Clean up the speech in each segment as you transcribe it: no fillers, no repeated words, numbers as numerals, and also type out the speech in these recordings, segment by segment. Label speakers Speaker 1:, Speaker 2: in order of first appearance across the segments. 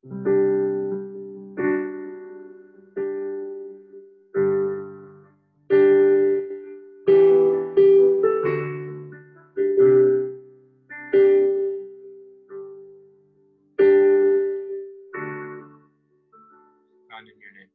Speaker 1: God in your name.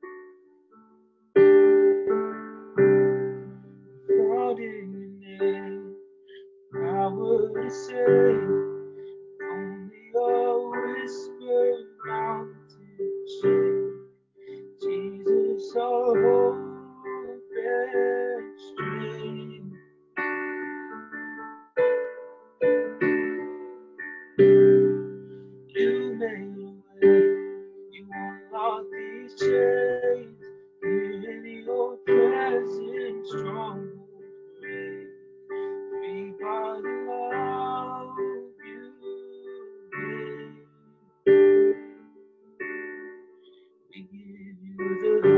Speaker 1: Found in your name, power to save. Only a whisper, mountain shake. Jesus, our hope and strength. You made a way, you unlock these chains. Here in your presence, strongholds break. Free by the love you gave. We give you the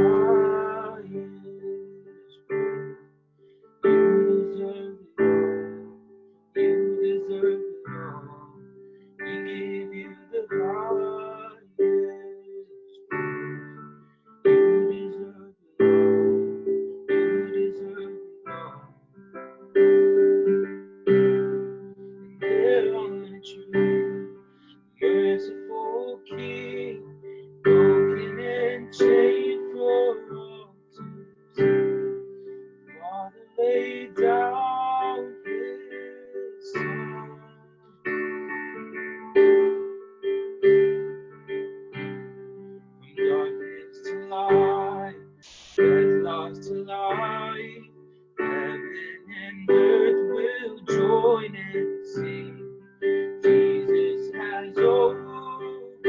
Speaker 1: highest praise. You deserve it all. You deserve it all. We give you the highest praise. You deserve it all. You deserve it all. Dead on a tree, merciful King, broken and chained for all to see. Father laid down his son. From darkness to light, death lost to life. Heaven and earth will join and sing. Jesus has overcome.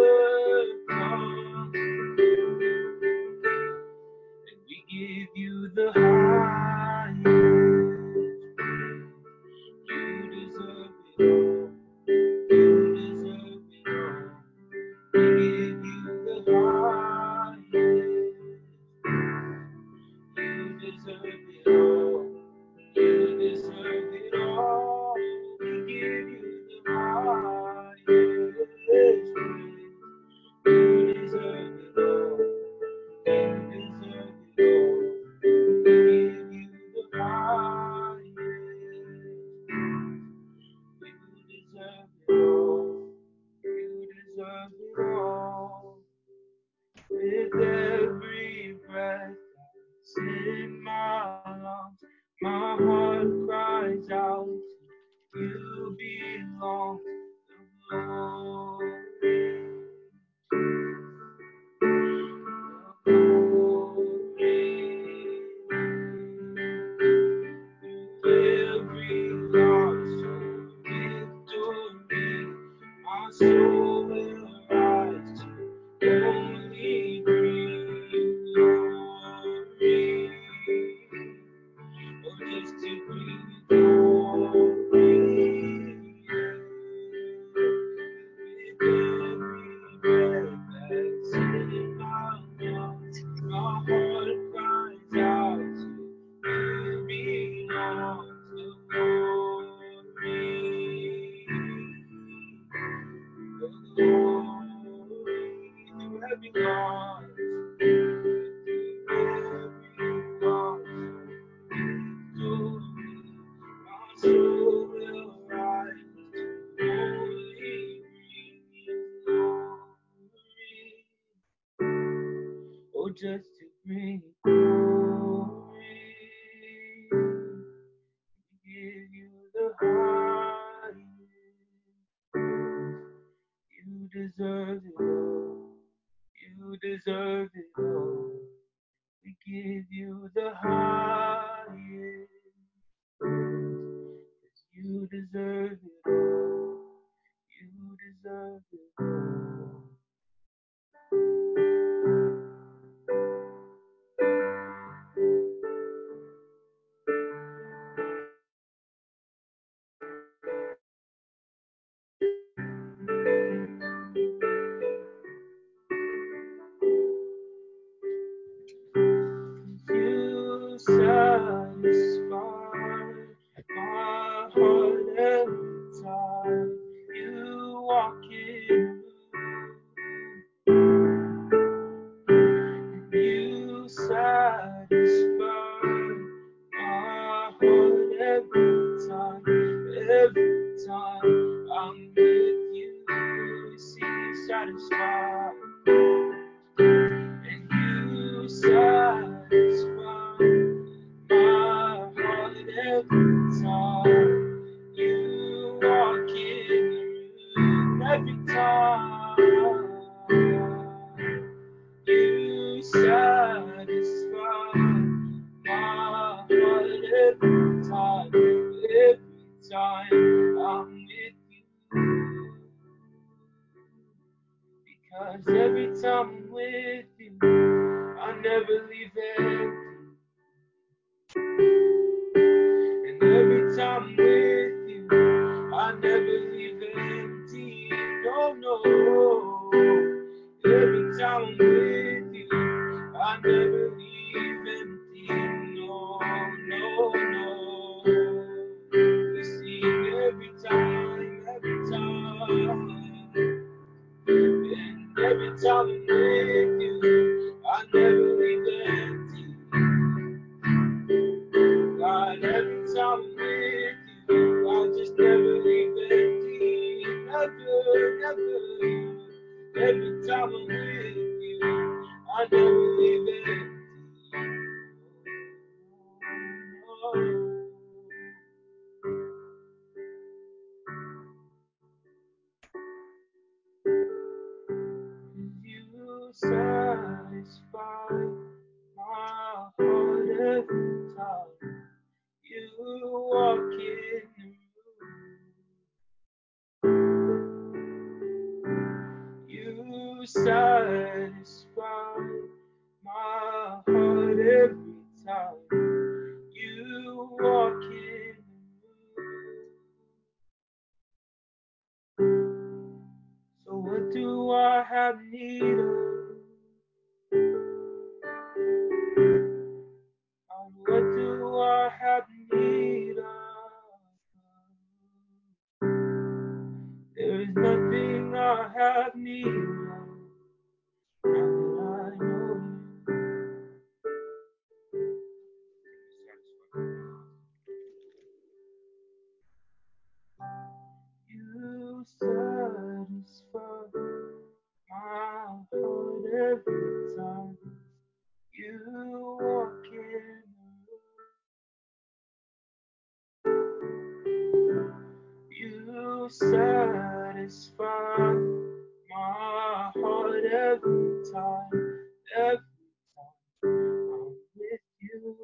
Speaker 1: And we give you the highest praise. You deserve it all. You deserve it all. We give you the highest praise. You deserve it all. You deserve it all. We give you the highest praise. You deserve it all. You deserve it all. We give you the highest praise. You deserve it all. You deserve it all. With every breath that's in my lungs, my heart cries out to you belong the glory, the glory. Through every loss or victory, my soul will rise to only bring you glory. Oh, just to bring you glory. With every breath that's in my lungs, my heart cries out to you belongs the glory, the glory. Through every loss, through every loss, victory, my soul will rise to only bring you glory. Oh, just to bring you glory. We give you the highest praise. You deserve it all. You deserve it all. We give you the highest praise. 'Cause you deserve it all. You deserve it all. You satisfy my heart every time you walk in the satisfy, and you satisfy my heart every time. You walk in the room every time. You satisfy my heart every time I'm with you. Because every time I'm with you, I never leave empty. And every time I'm with you, I never leave empty. No, no. Every time I'm with you, I never leave empty. No, no, no. You see, every time. And every time I'm with you, I never leave empty. God, every time I'm with you, I just never leave empty. Never, never. Every time I'm with you, I never leave empty. Oh, you satisfy my heart every time you walk in the room. You satisfy my heart every time you walk in the room. So what do I have need of? What do I have need of? There is nothing I have need of. Now that I know you, you satisfy my heart every time you walk in the room. You satisfy my heart every time I'm with you.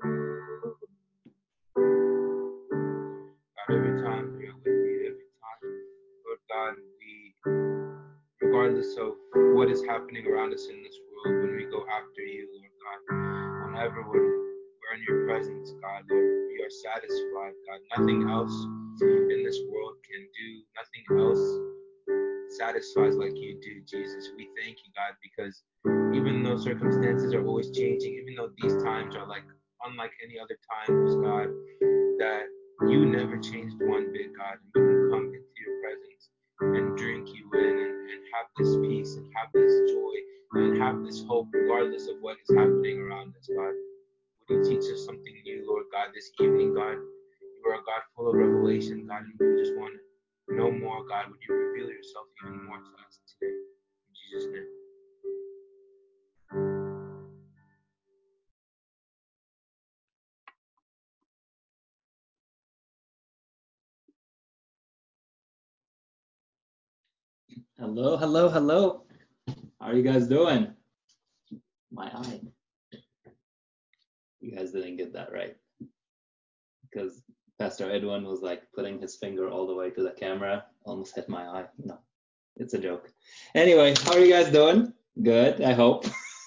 Speaker 1: God, every time we're with you, every time, Lord God, regardless of what is happening around us in this world, when we go after you, Lord God, whenever we're in your presence, God, Lord, we are satisfied, God. Nothing else in this world can do, nothing else satisfies like you do, Jesus. We thank you, God, because even though circumstances are always changing, even though these times are like unlike any other times, God, that you never changed one bit, God, and we can come into your presence and drink you in and have this peace and have this joy and have this hope regardless of what is happening around us, God. Would you teach us something new, Lord God, this evening, God? You are a God full of revelation, God, and we just want to know more, God. Would you reveal yourself even more to us today? In Jesus' name.
Speaker 2: Hello, hello, hello. How are you guys doing? My eye. You guys didn't get that right. Because Pastor Edwin was like putting his finger all the way to the camera, almost hit my eye. No, it's a joke. Anyway, how are you guys doing? Good, I hope.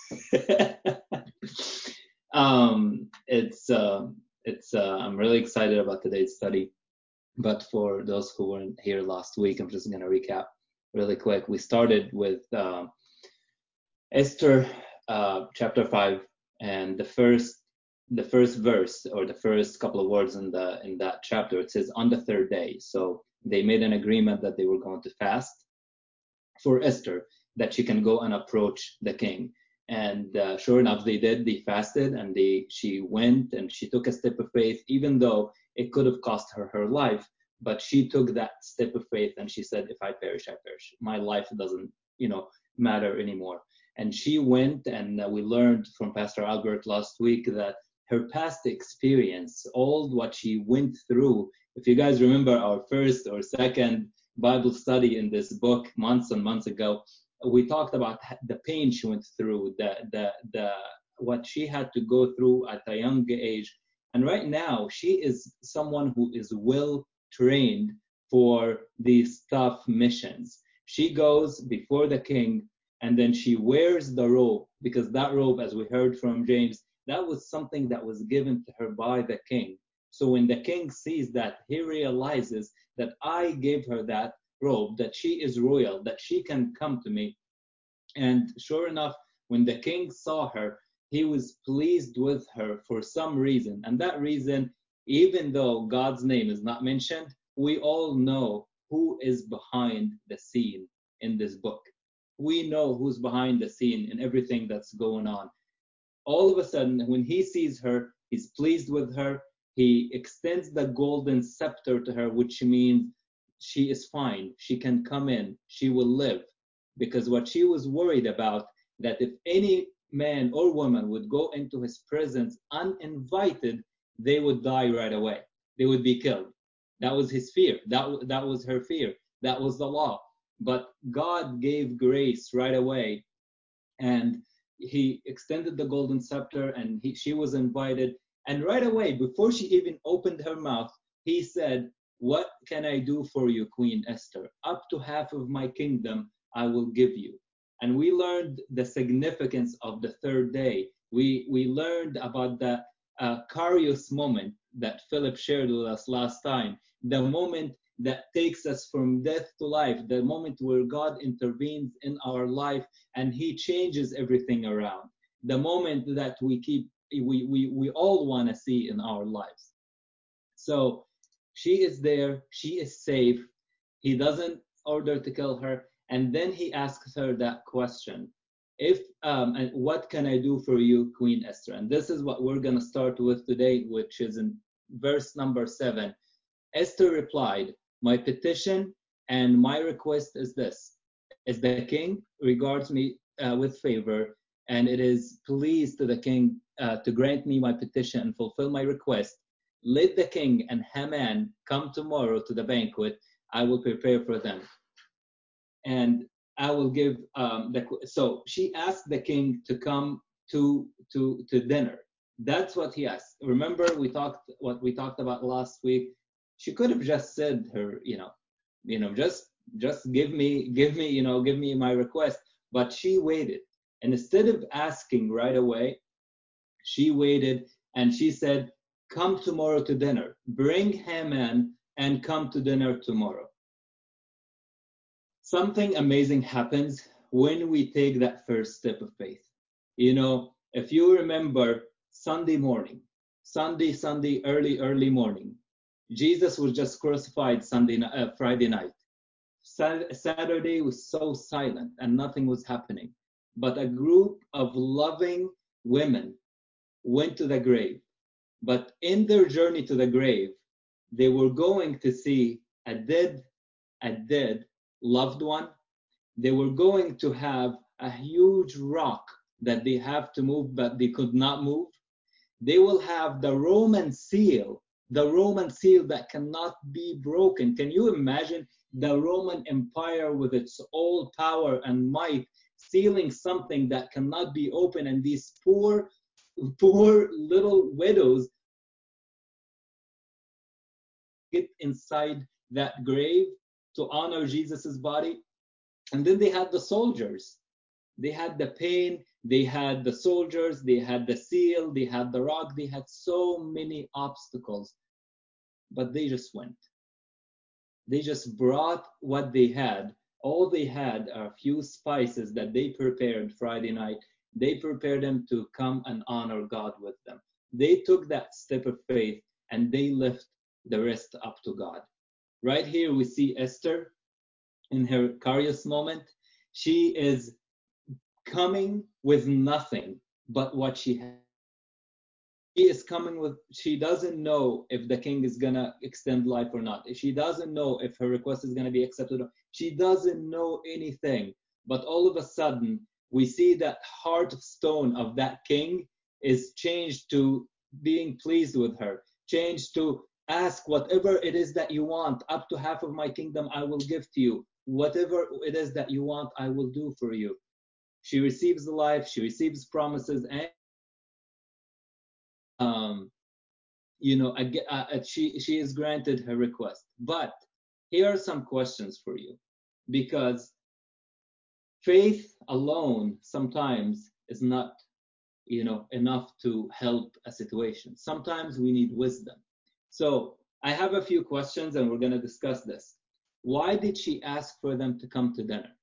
Speaker 2: I'm really excited about today's study. But for those who weren't here last week, I'm just going to recap really quick. We started with Esther chapter 5, and the first verse, or the first couple of words in that chapter, it says on the third day. So they made an agreement that they were going to fast for Esther, that she can go and approach the king. And sure enough, they did. They fasted, and she went and she took a step of faith, even though it could have cost her life. But she took that step of faith and she said, if I perish, I perish. My life doesn't matter anymore. And she went, and we learned from Pastor Albert last week that her past experience, all what she went through, if you guys remember our first or second Bible study in this book months and months ago, we talked about the pain she went through, the what she had to go through at a young age. And right now, she is someone who is well trained for these tough missions. She goes before the king, and then she wears the robe, because that robe, as we heard from James, that was something that was given to her by the king. So when the king sees that, he realizes that I gave her that robe, that she is royal, that she can come to me. And sure enough, when the king saw her, he was pleased with her for some reason. And that reason, even though God's name is not mentioned, we all know who is behind the scene in this book. We know who's behind the scene in everything that's going on. All of a sudden, when he sees her, he's pleased with her. He extends the golden scepter to her, which means she is fine. She can come in. She will live. Because what she was worried about, that if any man or woman would go into his presence uninvited, they would die right away. They would be killed. That was his fear. That was her fear. That was the law. But God gave grace right away, and he extended the golden scepter, and she was invited. And right away, before she even opened her mouth, he said, "What can I do for you, Queen Esther? Up to half of my kingdom I will give you." And we learned the significance of the third day. We learned about the Kairos moment that Philip shared with us last time, the moment that takes us from death to life, the moment where God intervenes in our life and he changes everything around, the moment that we all want to see in our lives. So she is there, she is safe. He doesn't order to kill her, and then he asks her that question: and what can I do for you, Queen Esther? And this is what we're going to start with today, which is in verse number 7. Esther replied, "My petition and my request is this: as the king regards me with favor, and it is pleased to the king to grant me my petition and fulfill my request, let the king and Haman come tomorrow to the banquet. I will prepare for them, and I will give so she asked the king to come to dinner. That's what he asked. Remember, we talked about last week. She could have just said her, just give me my request. But she waited, and instead of asking right away, she waited, and she said, "Come tomorrow to dinner. Bring Haman and come to dinner tomorrow." Something amazing happens when we take that first step of faith. If you remember Sunday morning, Sunday, early morning, Jesus was just crucified Friday night. Saturday was so silent and nothing was happening. But a group of loving women went to the grave. But in their journey to the grave, they were going to see a dead loved one. They were going to have a huge rock that they have to move, but they could not move. They will have the Roman seal that cannot be broken. Can you imagine the Roman Empire with its all power and might sealing something that cannot be opened, and these poor little widows get inside that grave to honor Jesus's body? And then they had the soldiers. They had the pain, they had the soldiers, they had the seal, they had the rock, they had so many obstacles. But they just went. They just brought what they had. All they had are a few spices that they prepared Friday night. They prepared them to come and honor God with them. They took that step of faith and they left the rest up to God. Right here we see Esther in her Kairos moment. She is coming with nothing but what she has. She doesn't know if the king is going to extend life or not. She doesn't know if her request is going to be accepted. She doesn't know anything. But all of a sudden, we see that heart of stone of that king is changed to being pleased with her, changed to ask whatever it is that you want. Up to half of my kingdom I will give to you. Whatever it is that you want, I will do for you. She receives the life, she receives promises, and she is granted her request. But here are some questions for you, because faith alone sometimes is not enough to help a situation. Sometimes we need wisdom. So I have a few questions and we're going to discuss this. Why did she ask for them to come to dinner?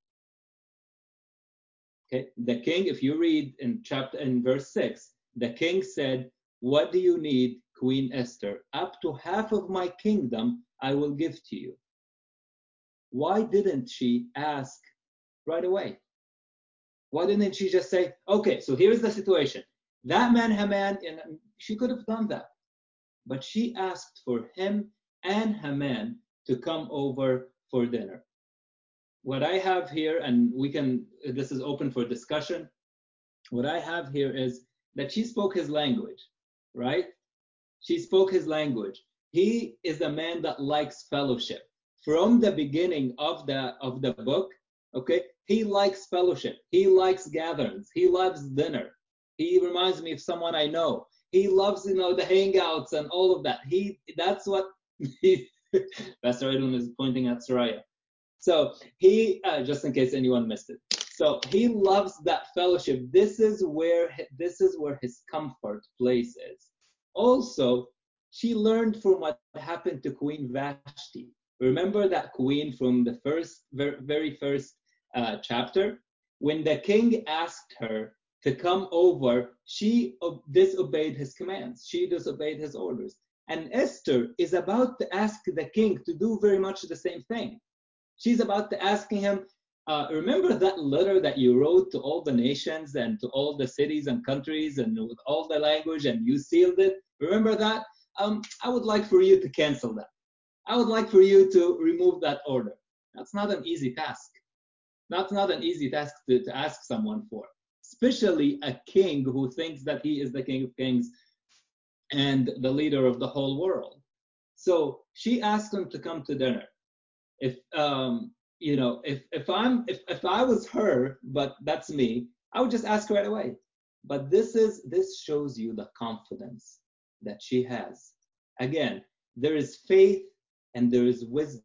Speaker 2: Okay, the king, if you read in verse 6, the king said, what do you need, Queen Esther? Up to half of my kingdom I will give to you. Why didn't she ask right away? Why didn't she just say, okay, so here's the situation. That man, Haman, and she could have done that. But she asked for him and Haman to come over for dinner. What I have here, and this is open for discussion. What I have here is that she spoke his language, right? She spoke his language. He is a man that likes fellowship. From the beginning of the book, okay, he likes fellowship. He likes gatherings. He loves dinner. He reminds me of someone I know. He loves, the hangouts and all of that. That's what Pastor Edwin is pointing at Soraya. So he, just in case anyone missed it. So he loves that fellowship. This is where his comfort place is. Also, she learned from what happened to Queen Vashti. Remember that queen from the very first chapter? When the king asked her to come over, she disobeyed his commands. She disobeyed his orders. And Esther is about to ask the king to do very much the same thing. She's about to asking him, remember that letter that you wrote to all the nations and to all the cities and countries and with all the language and you sealed it? Remember that? I would like for you to cancel that. I would like for you to remove that order. That's not an easy task. That's not an easy task to ask someone for, especially a king who thinks that he is the King of Kings and the leader of the whole world. So she asked him to come to dinner. If I was her, but that's me, I would just ask right away. But this shows you the confidence that she has. Again, there is faith and there is wisdom.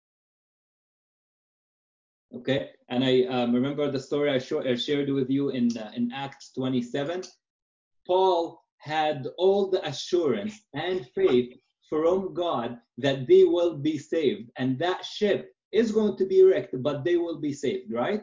Speaker 2: Okay, and I remember the story I shared with you in Acts 27. Paul had all the assurance and faith from God that they will be saved, and that ship is going to be wrecked, but they will be saved, right?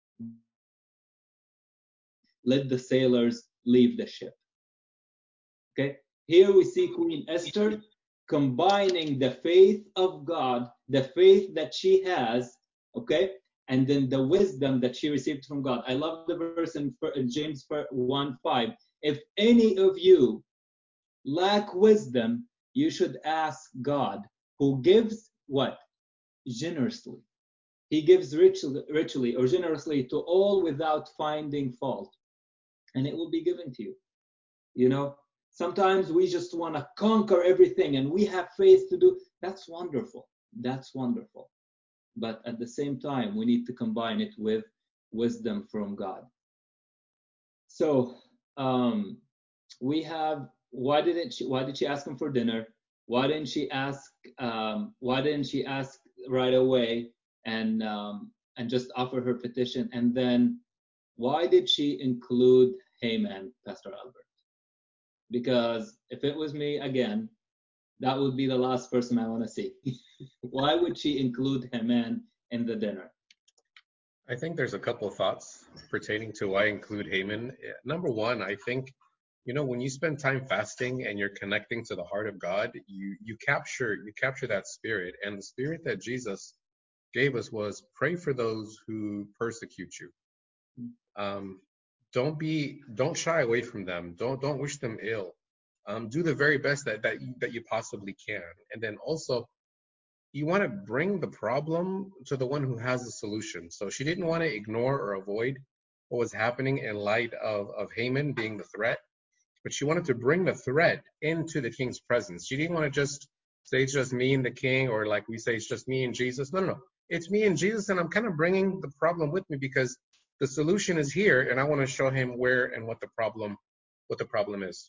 Speaker 2: Let the sailors leave the ship. Okay, here we see Queen Esther combining the faith of God, the faith that she has, okay, and then the wisdom that she received from God. I love the verse in James 1:5. If any of you lack wisdom, you should ask God, who gives what? Generously. He gives richly or generously to all without finding fault, and it will be given to you. Sometimes we just want to conquer everything and we have faith to do. That's wonderful. That's wonderful. But at the same time, we need to combine it with wisdom from God. So we have, why did she ask him for dinner? Why didn't she ask right away and just offer her petition? And then why did she include Haman, Pastor Albert? Because if it was me, again, that would be the last person I want to see. Why would she include Haman in the dinner?
Speaker 3: I think there's a couple of thoughts pertaining to why include Haman. Number one, I think, when you spend time fasting and you're connecting to the heart of God, you capture that spirit. And the spirit that Jesus gave us was pray for those who persecute you. Don't shy away from them. Don't wish them ill. Do the very best that you possibly can. And then also, you want to bring the problem to the one who has the solution. So she didn't want to ignore or avoid what was happening in light of Haman being the threat, but she wanted to bring the threat into the king's presence. She didn't want to just say it's just me and the king, or like we say it's just me and Jesus. No, no, no. It's me and Jesus, and I'm kind of bringing the problem with me because the solution is here, and I want to show him where and what the problem is.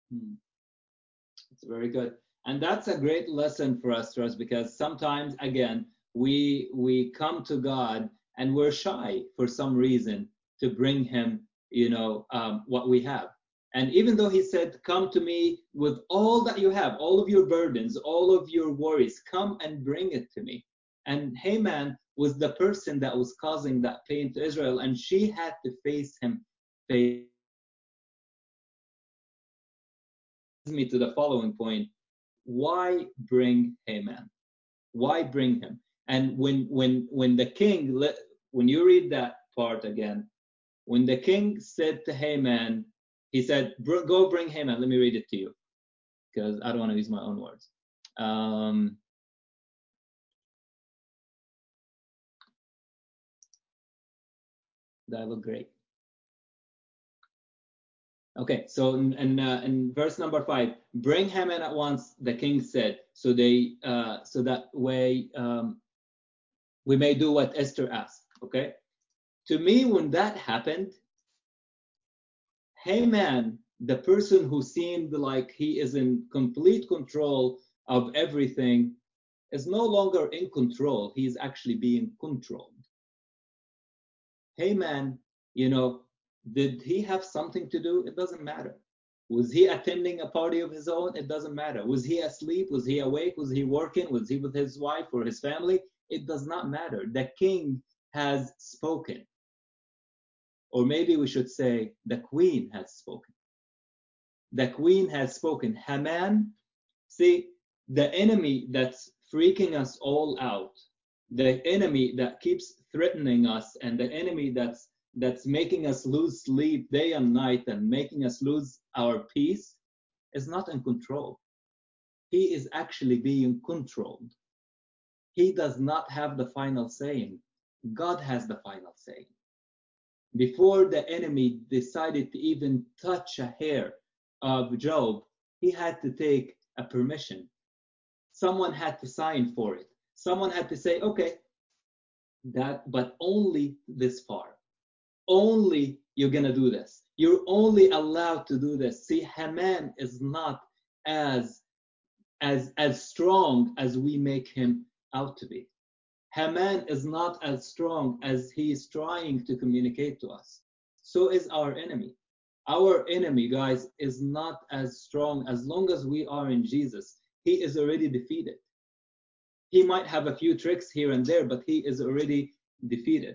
Speaker 2: It's very good. And that's a great lesson for us, Trust, because sometimes, again, we come to God and we're shy for some reason to bring him, what we have. And even though he said, come to me with all that you have, all of your burdens, all of your worries, come and bring it to me. And Haman was the person that was causing that pain to Israel, and she had to face him. Face me to the following point. Why bring Haman? Why bring him? And when the king, when you read that part again, when the king said to Haman, he said, go bring Haman. Let me read it to you, because I don't want to use my own words. That look great. Okay, so in verse number 5, bring Haman at once, the king said, so that way we may do what Esther asked. Okay, to me, when that happened, Haman, the person who seemed like he is in complete control of everything, is no longer in control. He's actually being controlled. Haman, did he have something to do? It doesn't matter. Was he attending a party of his own? It doesn't matter. Was he asleep? Was he awake? Was he working? Was he with his wife or his family? It does not matter. The king has spoken. Or maybe we should say the queen has spoken. The queen has spoken. Haman, see, the enemy that's freaking us all out, the enemy that keeps threatening us, and the enemy that's making us lose sleep day and night and making us lose our peace is not in control. He is actually being controlled. He does not have the final saying. God has the final saying. Before the enemy decided to even touch a hair of Job, he had to take a permission. Someone had to sign for it. Someone had to say, okay, but only this far. Only you're going to do this. You're only allowed to do this. See, Haman is not as strong as we make him out to be. Haman is not as strong as he is trying to communicate to us. So is our enemy. Our enemy, guys, is not as strong. As long as we are in Jesus, he is already defeated. He might have a few tricks here and there, but he is already defeated.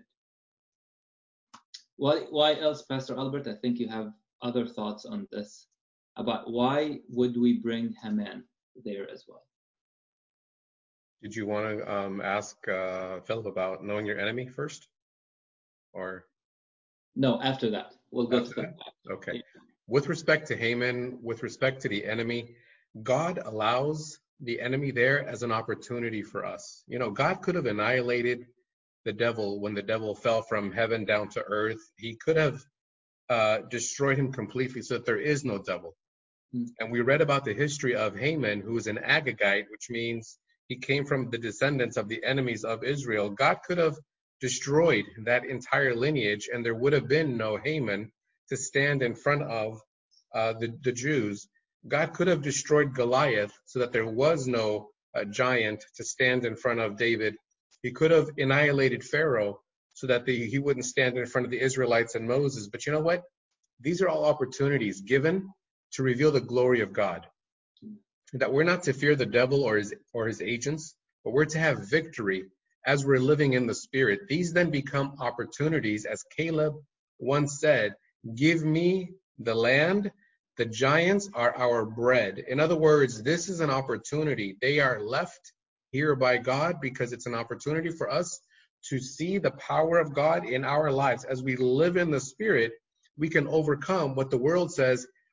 Speaker 2: Why else, Pastor Albert? I think you have other thoughts on this, about why would we bring Haman there as well.
Speaker 3: Did you want to ask Philip about knowing your enemy first? Or
Speaker 2: no, after that. We'll go to that.
Speaker 3: Okay. Yeah. With respect to Haman, with respect to the enemy, God allows the enemy there as an opportunity for us. God could have annihilated the devil when the devil fell from heaven down to earth. He could have destroyed him completely so that there is no devil. And we read about the history of Haman, who is an Agagite, which means he came from the descendants of the enemies of Israel. God could have destroyed that entire lineage, and there would have been no Haman to stand in front of the Jews. God could have destroyed Goliath so that there was no giant to stand in front of David. He could have annihilated Pharaoh so that he wouldn't stand in front of the Israelites and Moses. But you know what? These are all opportunities given to reveal the glory of God. That we're not to fear the devil or his agents, but we're to have victory as we're living in the Spirit. These then become opportunities, as Caleb once said, give me the land, the giants are our bread. In other words, this is an opportunity. They are left here by God because it's an opportunity for us to see the power of God in our lives. As we live in the Spirit, we can overcome what the world says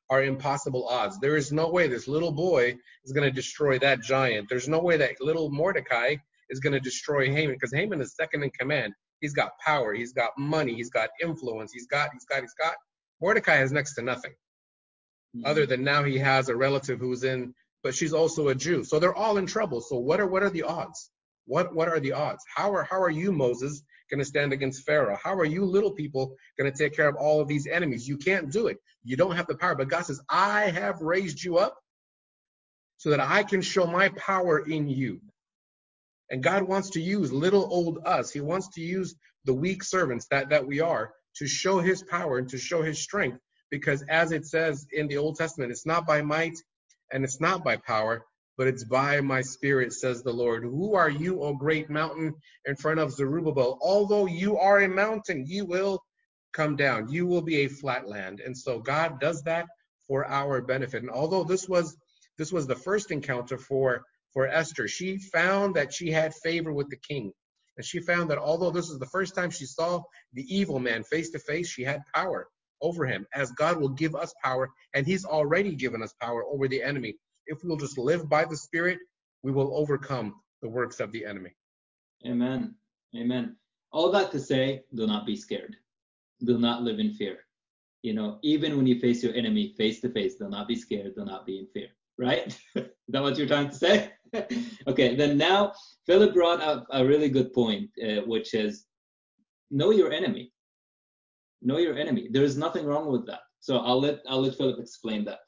Speaker 3: are impossible odds. There is no way this little boy is going to destroy that giant. There's no way that little Mordecai is going to destroy Haman, because Haman is second in command. He's got power. He's got money. He's got influence. He's got. Mordecai has next to nothing, other than now he has a relative who's in, but she's also a Jew. So they're all in trouble. So what are the odds? What are the odds? How are you, Moses, going to stand against Pharaoh? How are you little people going to take care of all of these enemies? You can't do it. You don't have the power. But God says, I have raised you up so that I can show my power in you. And God wants to use little old us. He wants to use the weak servants that we are to show his power and to show his strength. Because as it says in the Old Testament, it's not by might and it's not by power, but it's by my spirit, says the Lord. Who are you, O great mountain, in front of Zerubbabel? Although you are a mountain, you will come down. You will be a flat land. And so God does that for our benefit. And although this was the first encounter for Esther, she found that she had favor with the king. And she found that although this is the first time she saw the evil man face to face, she had power over him, as God will give us power, and he's already given us power over the enemy. If we'll just live by the Spirit, we will overcome the works of the enemy.
Speaker 2: Amen. Amen. All that to say, do not be scared. Do not live in fear. Even when you face your enemy face to face, do not be scared. Do not be in fear. Right? Is that what you're trying to say? Okay, then now Philip brought up a really good point, which is know your enemy. Know your enemy. There is nothing wrong with that. So I'll let Philip explain that.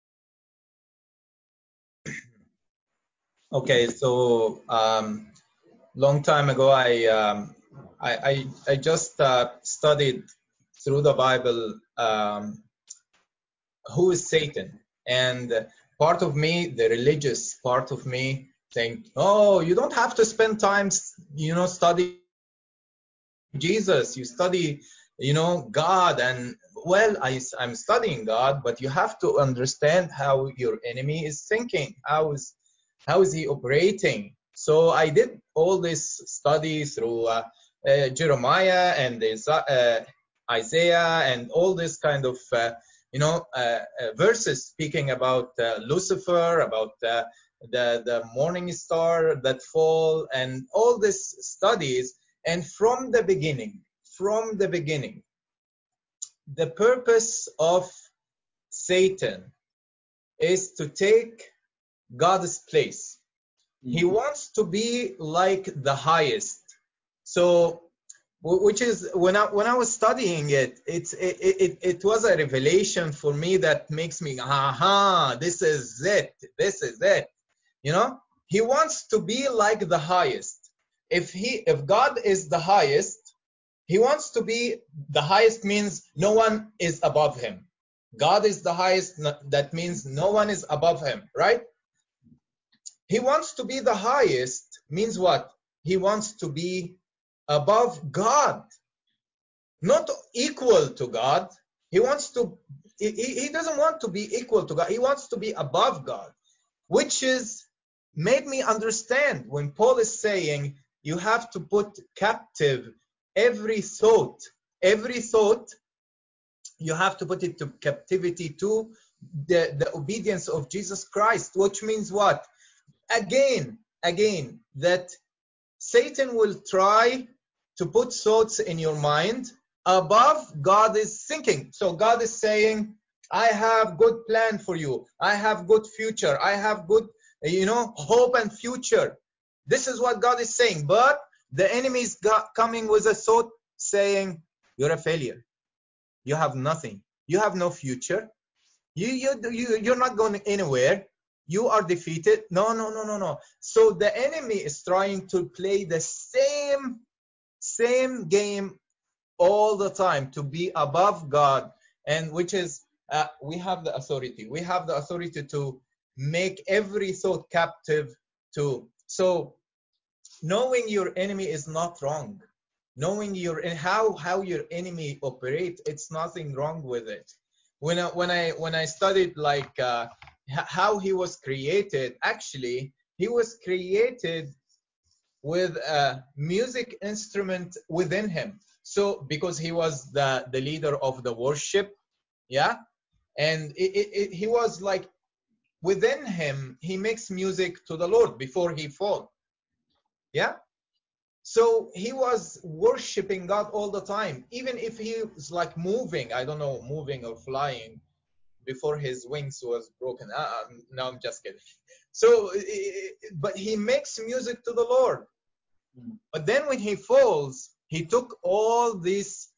Speaker 4: Okay, so long time ago, I just studied through the Bible who is Satan, and part of me, the religious part of me, think, oh, you don't have to spend time, study Jesus. You study, God, and well, I'm studying God, but you have to understand how your enemy is thinking. How is he operating? So I did all this study through Jeremiah and Isaiah and all this kind of verses speaking about Lucifer, about the morning star that fall, and all these studies. And from the beginning, the purpose of Satan is to take God's place. He wants to be like the highest. So, which is when I was studying it, it was a revelation for me that makes me, this is it. He wants to be like the highest. If God is the highest, he wants to be the highest, means no one is above him. God is the highest, that means no one is above him, right? He wants to be the highest, means what? He wants to be above God, not equal to God. He doesn't want to be equal to God. He wants to be above God, which is made me understand when Paul is saying you have to put captive every thought. You have to put it to captivity to the obedience of Jesus Christ, which means what? Again, that Satan will try to put thoughts in your mind above God is thinking. So God is saying, I have good plan for you. I have good future. I have good, hope and future. This is what God is saying. But the enemy is coming with a thought saying, you're a failure. You have nothing. You have no future. You're not going anywhere. You are defeated. No. So the enemy is trying to play the same game all the time, to be above God, and which is we have the authority. We have the authority to make every thought captive to. So knowing your enemy is not wrong. Knowing how your enemy operates, it's nothing wrong with it. When I studied like how he was created, actually he was created with a music instrument within him. So because he was the leader of the worship, yeah, And he was like, within him, he makes music to the Lord before he fall. Yeah. So he was worshiping God all the time, even if he was like moving, I don't know, moving or flying before his wings was broken. No, I'm just kidding. So, but he makes music to the Lord. But then when he falls, he took all this,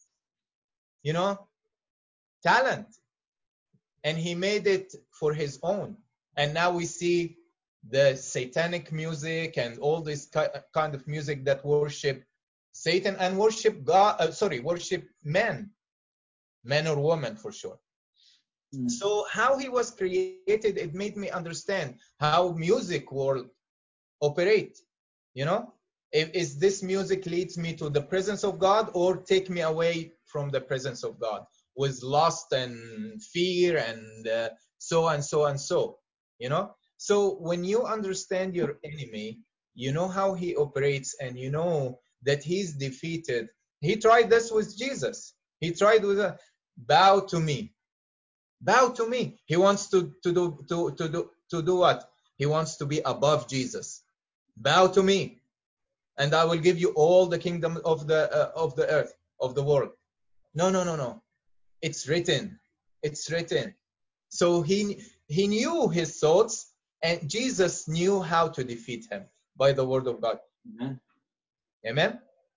Speaker 4: talent, and he made it for his own. And now we see the satanic music and all this kind of music that worship Satan and worship God, worship men or women for sure. So how he was created, it made me understand how music world operate. Is this music leads me to the presence of God or take me away from the presence of God with lust and fear and so and so and so. So when you understand your enemy, you know how he operates, and you know that he's defeated. He tried this with Jesus. He tried with a bow to me. Bow to me. He wants to do what? He wants to be above Jesus. Bow to me, and I will give you all the kingdom of the earth, of the world. No. It's written. It's written. So he knew his thoughts, and Jesus knew how to defeat him by the word of God.
Speaker 2: Amen.
Speaker 4: Amen.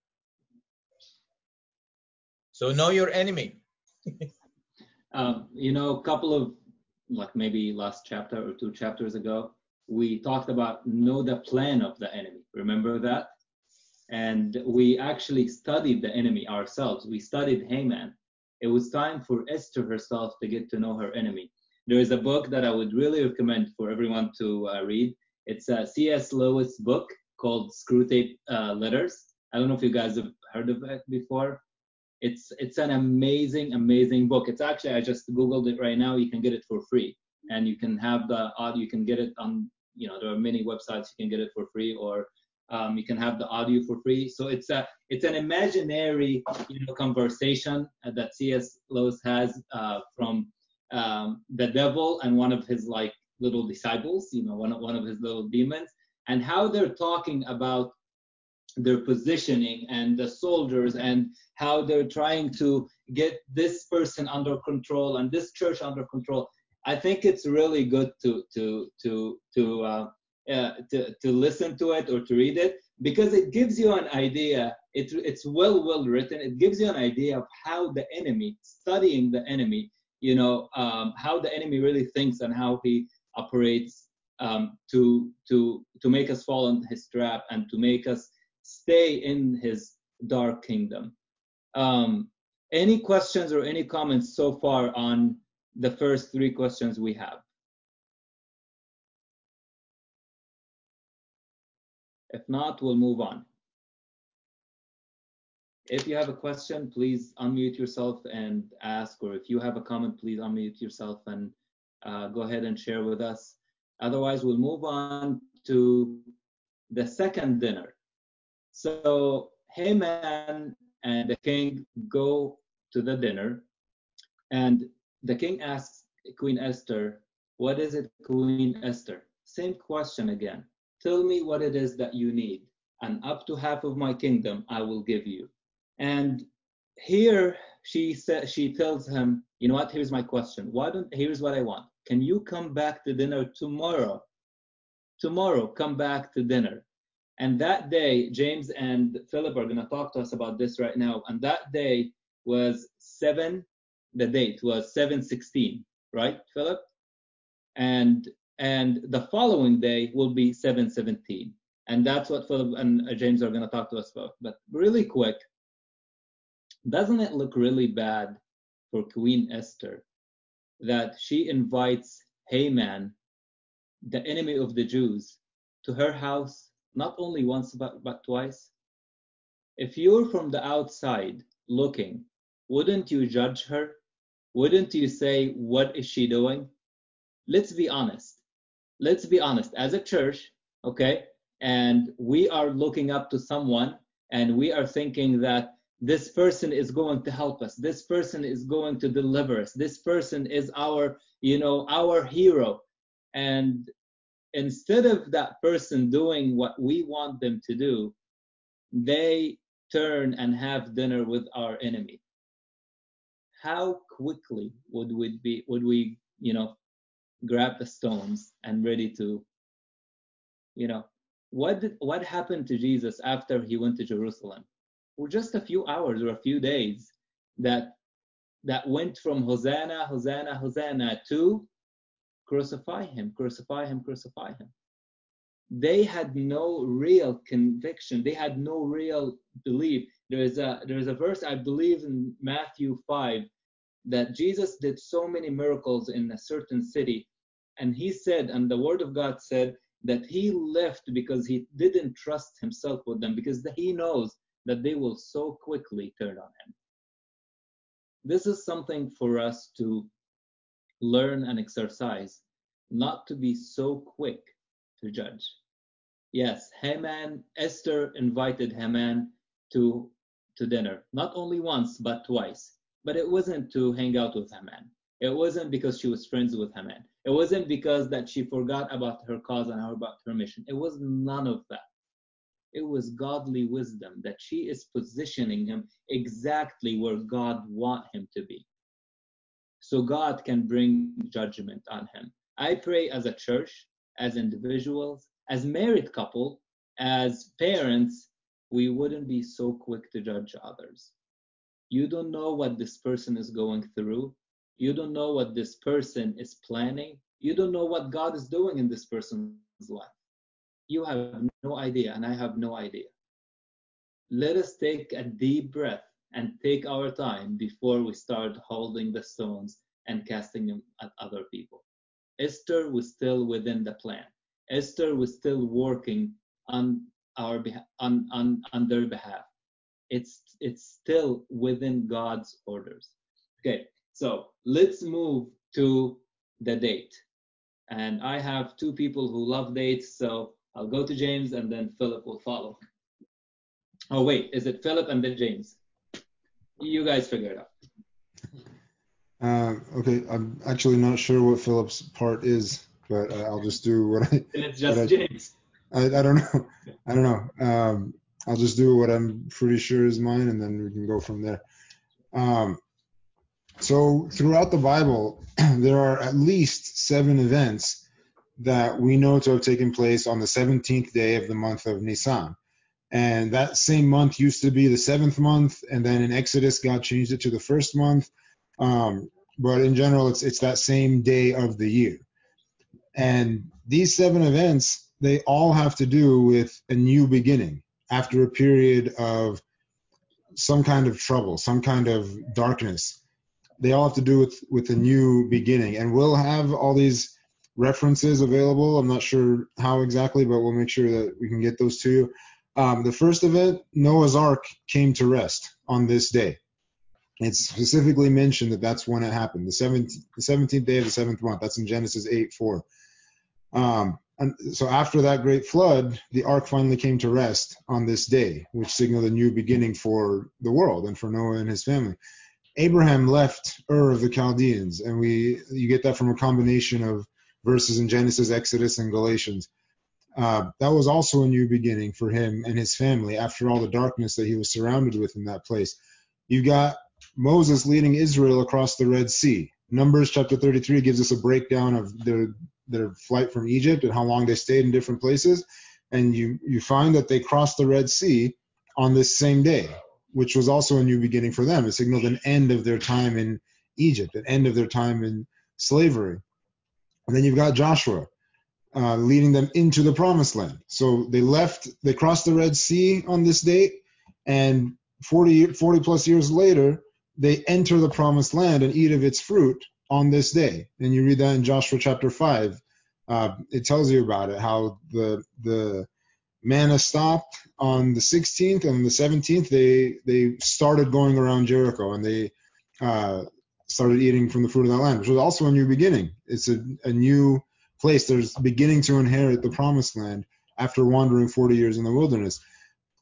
Speaker 4: So know your enemy.
Speaker 2: A couple of, like maybe last chapter or 2 chapters ago, we talked about know the plan of the enemy. Remember that? And we actually studied the enemy ourselves. We studied Haman. It was time for Esther herself to get to know her enemy. There is a book that I would really recommend for everyone to read. It's a C.S. Lewis book called Screwtape Letters. I don't know if you guys have heard of it before. It's an amazing book. It's actually, I just Googled it right now. You can get it for free. And you can have the audio, you can get it on, there are many websites you can get it for free, or you can have the audio for free. So it's an imaginary conversation that C.S. Lewis has from the devil and one of his like little disciples, one of his little demons, and how they're talking about their positioning and the soldiers and how they're trying to get this person under control and this church under control. I think it's really good to listen to it or to read it, because it gives you an idea. It's well written. It gives you an idea of how the enemy, studying the enemy, how the enemy really thinks and how he operates to make us fall into his trap and to make us stay in his dark kingdom. Any questions or any comments so far on the first 3 questions we have? If not, we'll move on. If you have a question, please unmute yourself and ask, or if you have a comment, please unmute yourself and go ahead and share with us. Otherwise, we'll move on to the second dinner. So Haman and the king go to the dinner, and the king asks Queen Esther, "What is it, Queen Esther?" Same question again. "Tell me what it is that you need, and up to half of my kingdom I will give you." And here she tells him, "You know what? Here's my question. Here's what I want. Can you come back to dinner tomorrow? Tomorrow, come back to dinner." And that day, James and Philip are going to talk to us about this right now. And that day was the date was 7/16, right, Philip? And the following day will be 7/17. And that's what Philip and James are going to talk to us about. But really quick, doesn't it look really bad for Queen Esther that she invites Haman, the enemy of the Jews, to her house not only once but twice? If you're from the outside looking, wouldn't you judge her? Wouldn't you say, what is she doing? Let's be honest. Let's be honest. As a church, okay, and we are looking up to someone, and we are thinking that This person is going to help us. This person is going to deliver us. This person is our, our hero. And instead of that person doing what we want them to do, they turn and have dinner with our enemy. How quickly would we grab the stones and ready to, what happened to Jesus after he went to Jerusalem? For just a few hours or a few days, that went from Hosanna, Hosanna, Hosanna to crucify him, crucify him, crucify him. They had no real conviction. They had no real belief. There is a verse, I believe, in Matthew 5, that Jesus did so many miracles in a certain city, and he said, and the word of God said, that he left because he didn't trust himself with them, because he knows that they will so quickly turn on him. This is something for us to learn and exercise, not to be so quick to judge. Yes, Esther invited Haman to dinner, not only once, but twice. But it wasn't to hang out with Haman. It wasn't because she was friends with Haman. It wasn't because that she forgot about her cause and about her mission. It was none of that. It was godly wisdom that she is positioning him exactly where God wants him to be, so God can bring judgment on him. I pray as a church, as individuals, as married couple, as parents, we wouldn't be so quick to judge others. You don't know what this person is going through. You don't know what this person is planning. You don't know what God is doing in this person's life. You have no idea, and I have no idea. Let us take a deep breath and take our time before we start holding the stones and casting them at other people. Esther was still within the plan. Esther was still working on our on their behalf. It's still within God's orders. Okay, so let's move to the date. And I have two people who love dates, so I'll go to James and then Philip will follow. Oh wait, is it Philip and then James? You guys figure it out.
Speaker 5: Okay, I'm actually not sure what Philip's part is, but I'll just do what I.
Speaker 2: It's just James.
Speaker 5: I don't know. I don't know. I'll just do what I'm pretty sure is mine, and then we can go from there. So throughout the Bible, there are at least 7 events that we know to have taken place on the 17th day of the month of Nisan. And that same month used to be the 7th month, and then in Exodus, God changed it to the 1st month. But in general, it's that same day of the year. And these 7 events, they all have to do with a new beginning after a period of some kind of trouble, some kind of darkness. They all have to do with a new beginning. And we'll have all these references available. I'm not sure how exactly, but we'll make sure that we can get those to you. The first event, Noah's Ark came to rest on this day. It's specifically mentioned that that's when it happened, the 17th day of the 7th month. That's in Genesis 8:4. And so after that great flood, the ark finally came to rest on this day, which signaled a new beginning for the world and for Noah and his family. Abraham left Ur of the Chaldeans, and you get that from a combination of verses in Genesis, Exodus, and Galatians. That was also a new beginning for him and his family after all the darkness that he was surrounded with in that place. You got Moses leading Israel across the Red Sea. Numbers chapter 33 gives us a breakdown of their flight from Egypt and how long they stayed in different places. And you find that they crossed the Red Sea on this same day, which was also a new beginning for them. It signaled an end of their time in Egypt, an end of their time in slavery. And then you've got Joshua leading them into the promised land. So they crossed the Red Sea on this date, and 40 plus years later, they enter the promised land and eat of its fruit on this day. And you read that in Joshua chapter 5. It tells you about it, how the manna stopped on the 16th, and on the 17th they started going around Jericho, and they started eating from the fruit of that land, which was also a new beginning. It's a new place. There's beginning to inherit the promised land after wandering 40 years in the wilderness.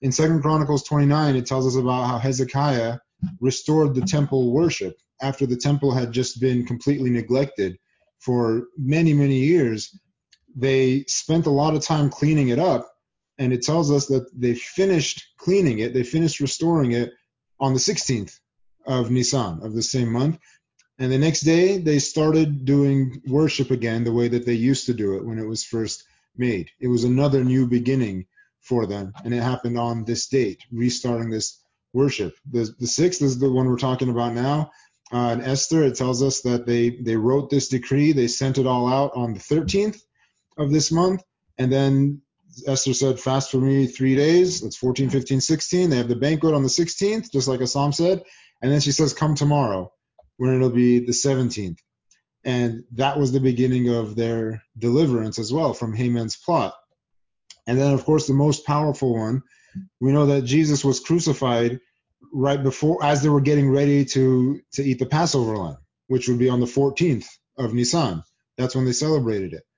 Speaker 5: In 2 Chronicles 29, it tells us about how Hezekiah restored the temple worship after the temple had just been completely neglected for many, many years. They spent a lot of time cleaning it up, and it tells us that they finished cleaning it, they finished restoring it on the 16th of Nisan, of the same month. And the next day, they started doing worship again the way that they used to do it when it was first made. It was another new beginning for them, and it happened on this date, restarting this worship. The 6th is the one we're talking about now. In Esther, it tells us that they wrote this decree, they sent it all out on the 13th of this month, and then Esther said, fast for me 3 days. That's 14, 15, 16. They have the banquet on the 16th, just like Assam said, and then she says, come tomorrow, when it'll be the 17th. And that was the beginning of their deliverance as well from Haman's plot. And then, of course, the most powerful one, we know that Jesus was crucified right before, as they were getting ready to eat the Passover lamb, which would be on the 14th of Nisan. That's when they celebrated it.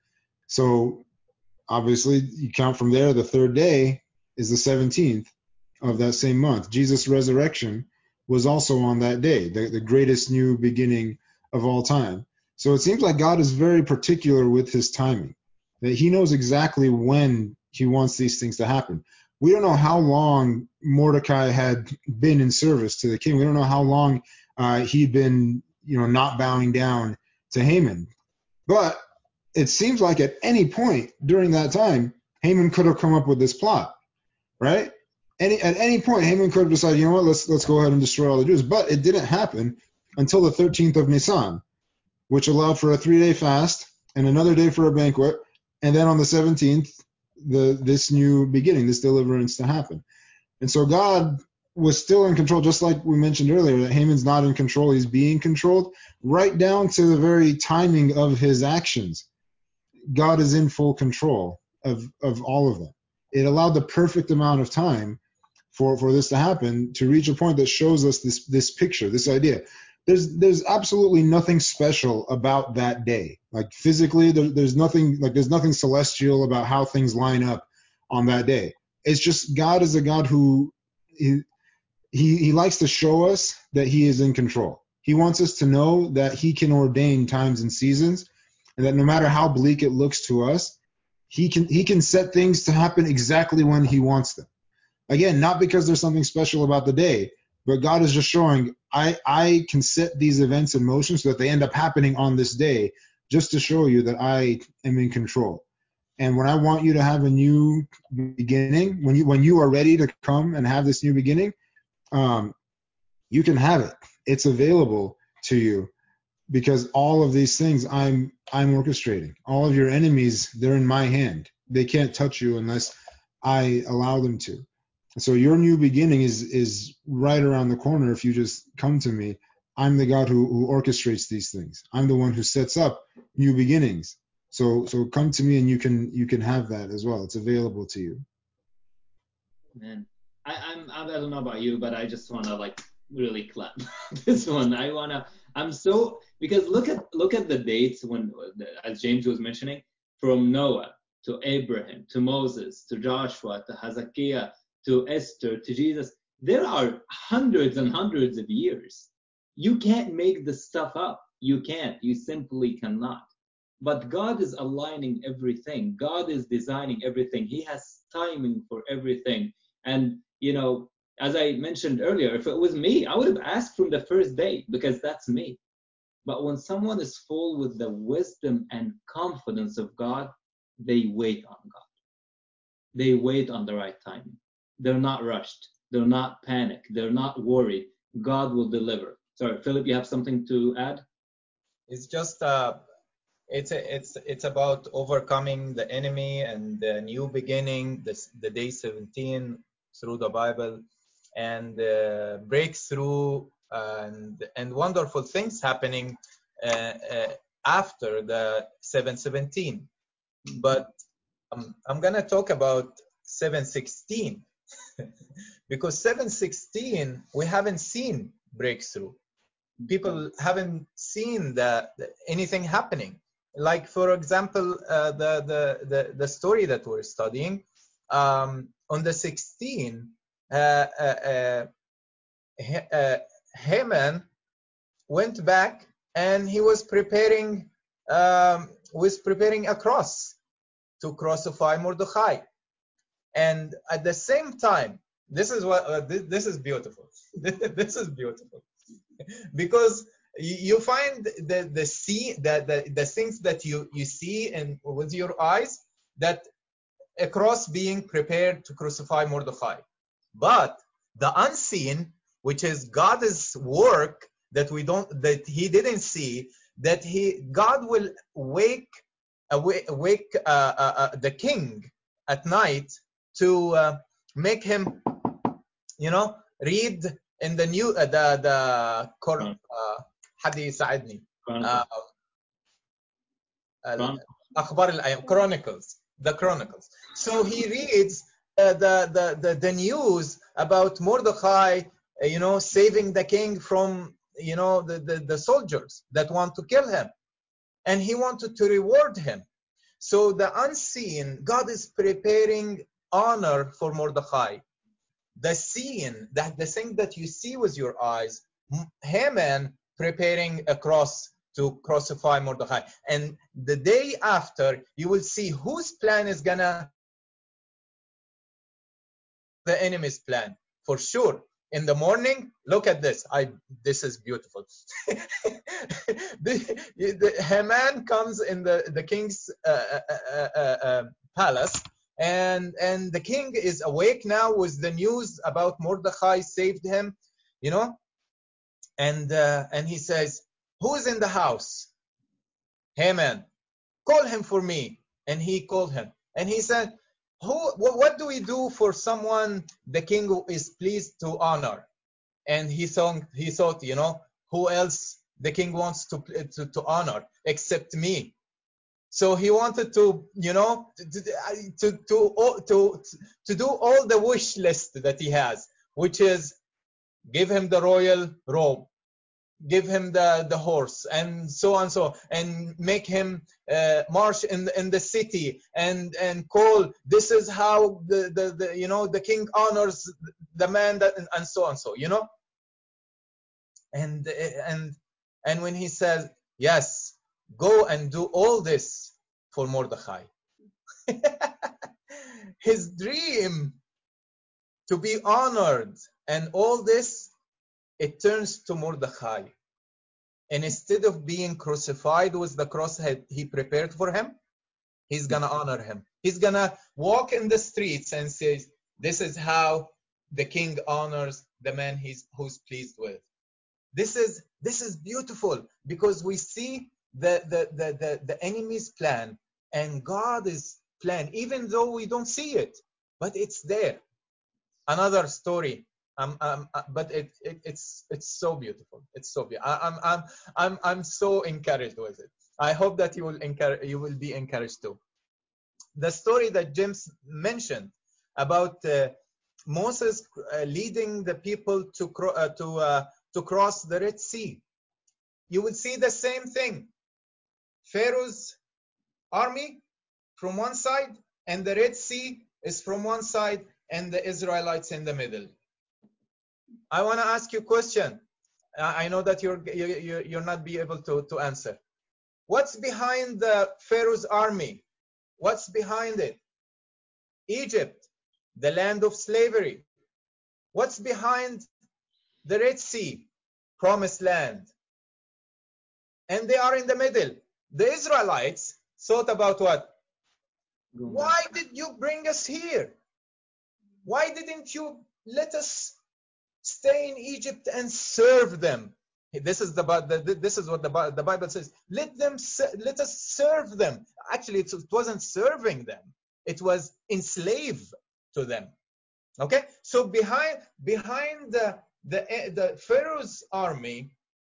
Speaker 5: So obviously, you count from there, the third day is the 17th of that same month. Jesus' resurrection was also on that day, the greatest new beginning of all time. So it seems like God is very particular with his timing, that he knows exactly when he wants these things to happen. We don't know how long Mordecai had been in service to the king. We don't know how long he'd been, not bowing down to Haman. But it seems like at any point during that time, Haman could have come up with this plot, right? At any point, Haman could have decided, you know what, let's go ahead and destroy all the Jews. But it didn't happen until the 13th of Nisan, which allowed for a 3-day fast and another day for a banquet, and then on the 17th, this new beginning, this deliverance to happen. And so God was still in control, just like we mentioned earlier, that Haman's not in control, he's being controlled, right down to the very timing of his actions. God is in full control of all of them. It allowed the perfect amount of time for this to happen, to reach a point that shows us this picture, this idea. There's absolutely nothing special about that day. Like physically, there's nothing celestial about how things line up on that day. It's just God is a God who he likes to show us that he is in control. He wants us to know that he can ordain times and seasons, and that no matter how bleak it looks to us, he can set things to happen exactly when he wants them. Again, not because there's something special about the day, but God is just showing, I can set these events in motion so that they end up happening on this day, just to show you that I am in control. And when I want you to have a new beginning, when you are ready to come and have this new beginning, you can have it. It's available to you, because all of these things I'm orchestrating. All of your enemies, they're in my hand. They can't touch you unless I allow them to. So your new beginning is right around the corner if you just come to me. I'm the God who orchestrates these things. I'm the one who sets up new beginnings. So come to me and you can have that as well. It's available to you.
Speaker 2: Man, I don't know about you, but I just wanna really clap this one. Because look at the dates when, as James was mentioning, from Noah to Abraham to Moses to Joshua to Hezekiah to Esther to Jesus. There are hundreds and hundreds of years. You can't make this stuff up. You can't. You simply cannot. But God is aligning everything. God is designing everything. He has timing for everything. And, as I mentioned earlier, if it was me, I would have asked from the first day, because that's me. But when someone is full with the wisdom and confidence of God, they wait on God. They wait on the right timing. They're not rushed. They're not panicked. They're not worried. God will deliver. Sorry, Philip, you have something to add?
Speaker 4: It's just it's about overcoming the enemy and the new beginning, the day 17 through the Bible, and breakthrough and wonderful things happening after the 717. But I'm gonna talk about 716 because 716 we haven't seen breakthrough. People haven't seen anything happening. Like for example, the story that we're studying, on the 16th, Haman went back and he was preparing a cross to crucify Mordechai. And at the same time, this is what this is beautiful. This is beautiful because you find the things that you see and with your eyes, that a cross being prepared to crucify Mordechai, but the unseen, which is God's work that he didn't see, that God will wake the king at night to make him, read in the new حد يساعدني أخبار الأيام Chronicles. So he reads the news about Mordechai, saving the king from the soldiers that want to kill him, and he wanted to reward him. So the unseen, God is preparing honor for Mordechai. The seen, the thing that you see with your eyes, Haman preparing a cross to crucify Mordechai. And the day after, you will see whose plan is gonna the enemy's plan, for sure. In the morning, look at this. This is beautiful. the Haman comes in the king's palace, and the king is awake now with the news about Mordechai saved him, and he says, "Who's in the house?" Haman, "Call him for me." And he called him, and he said, what do we do for someone the king is pleased to honor? And he thought, who else the king wants to honor except me? So he wanted to do all the wish list that he has, which is give him the royal robe, give him the horse, and so on, and make him march in the city and call, this is how the king honors the man, that and so on, and when he says, yes, go and do all this for Mordechai, his dream to be honored and all this, it turns to Mordechai. And instead of being crucified with the cross he prepared for him, he's gonna honor him. He's gonna walk in the streets and say, this is how the king honors the man who's pleased with. This is beautiful, because we see the enemy's plan and God's plan, even though we don't see it, but it's there. Another story. But it's so beautiful. It's so beautiful. I'm so encouraged with it. I hope that you will be encouraged too. The story that James mentioned about Moses leading the people to cross the Red Sea. You will see the same thing. Pharaoh's army from one side, and the Red Sea is from one side, and the Israelites in the middle. I want to ask you a question. I know that you're not be able to answer. What's behind the Pharaoh's army? What's behind it? Egypt, the land of slavery. What's behind the Red Sea? Promised land. And they are in the middle. The Israelites thought about what? Why did you bring us here? Why didn't you let us stay in Egypt and serve them? This is what the Bible says. Let us serve them. Actually, it wasn't serving them. It was enslave to them. Okay, so behind the Pharaoh's army,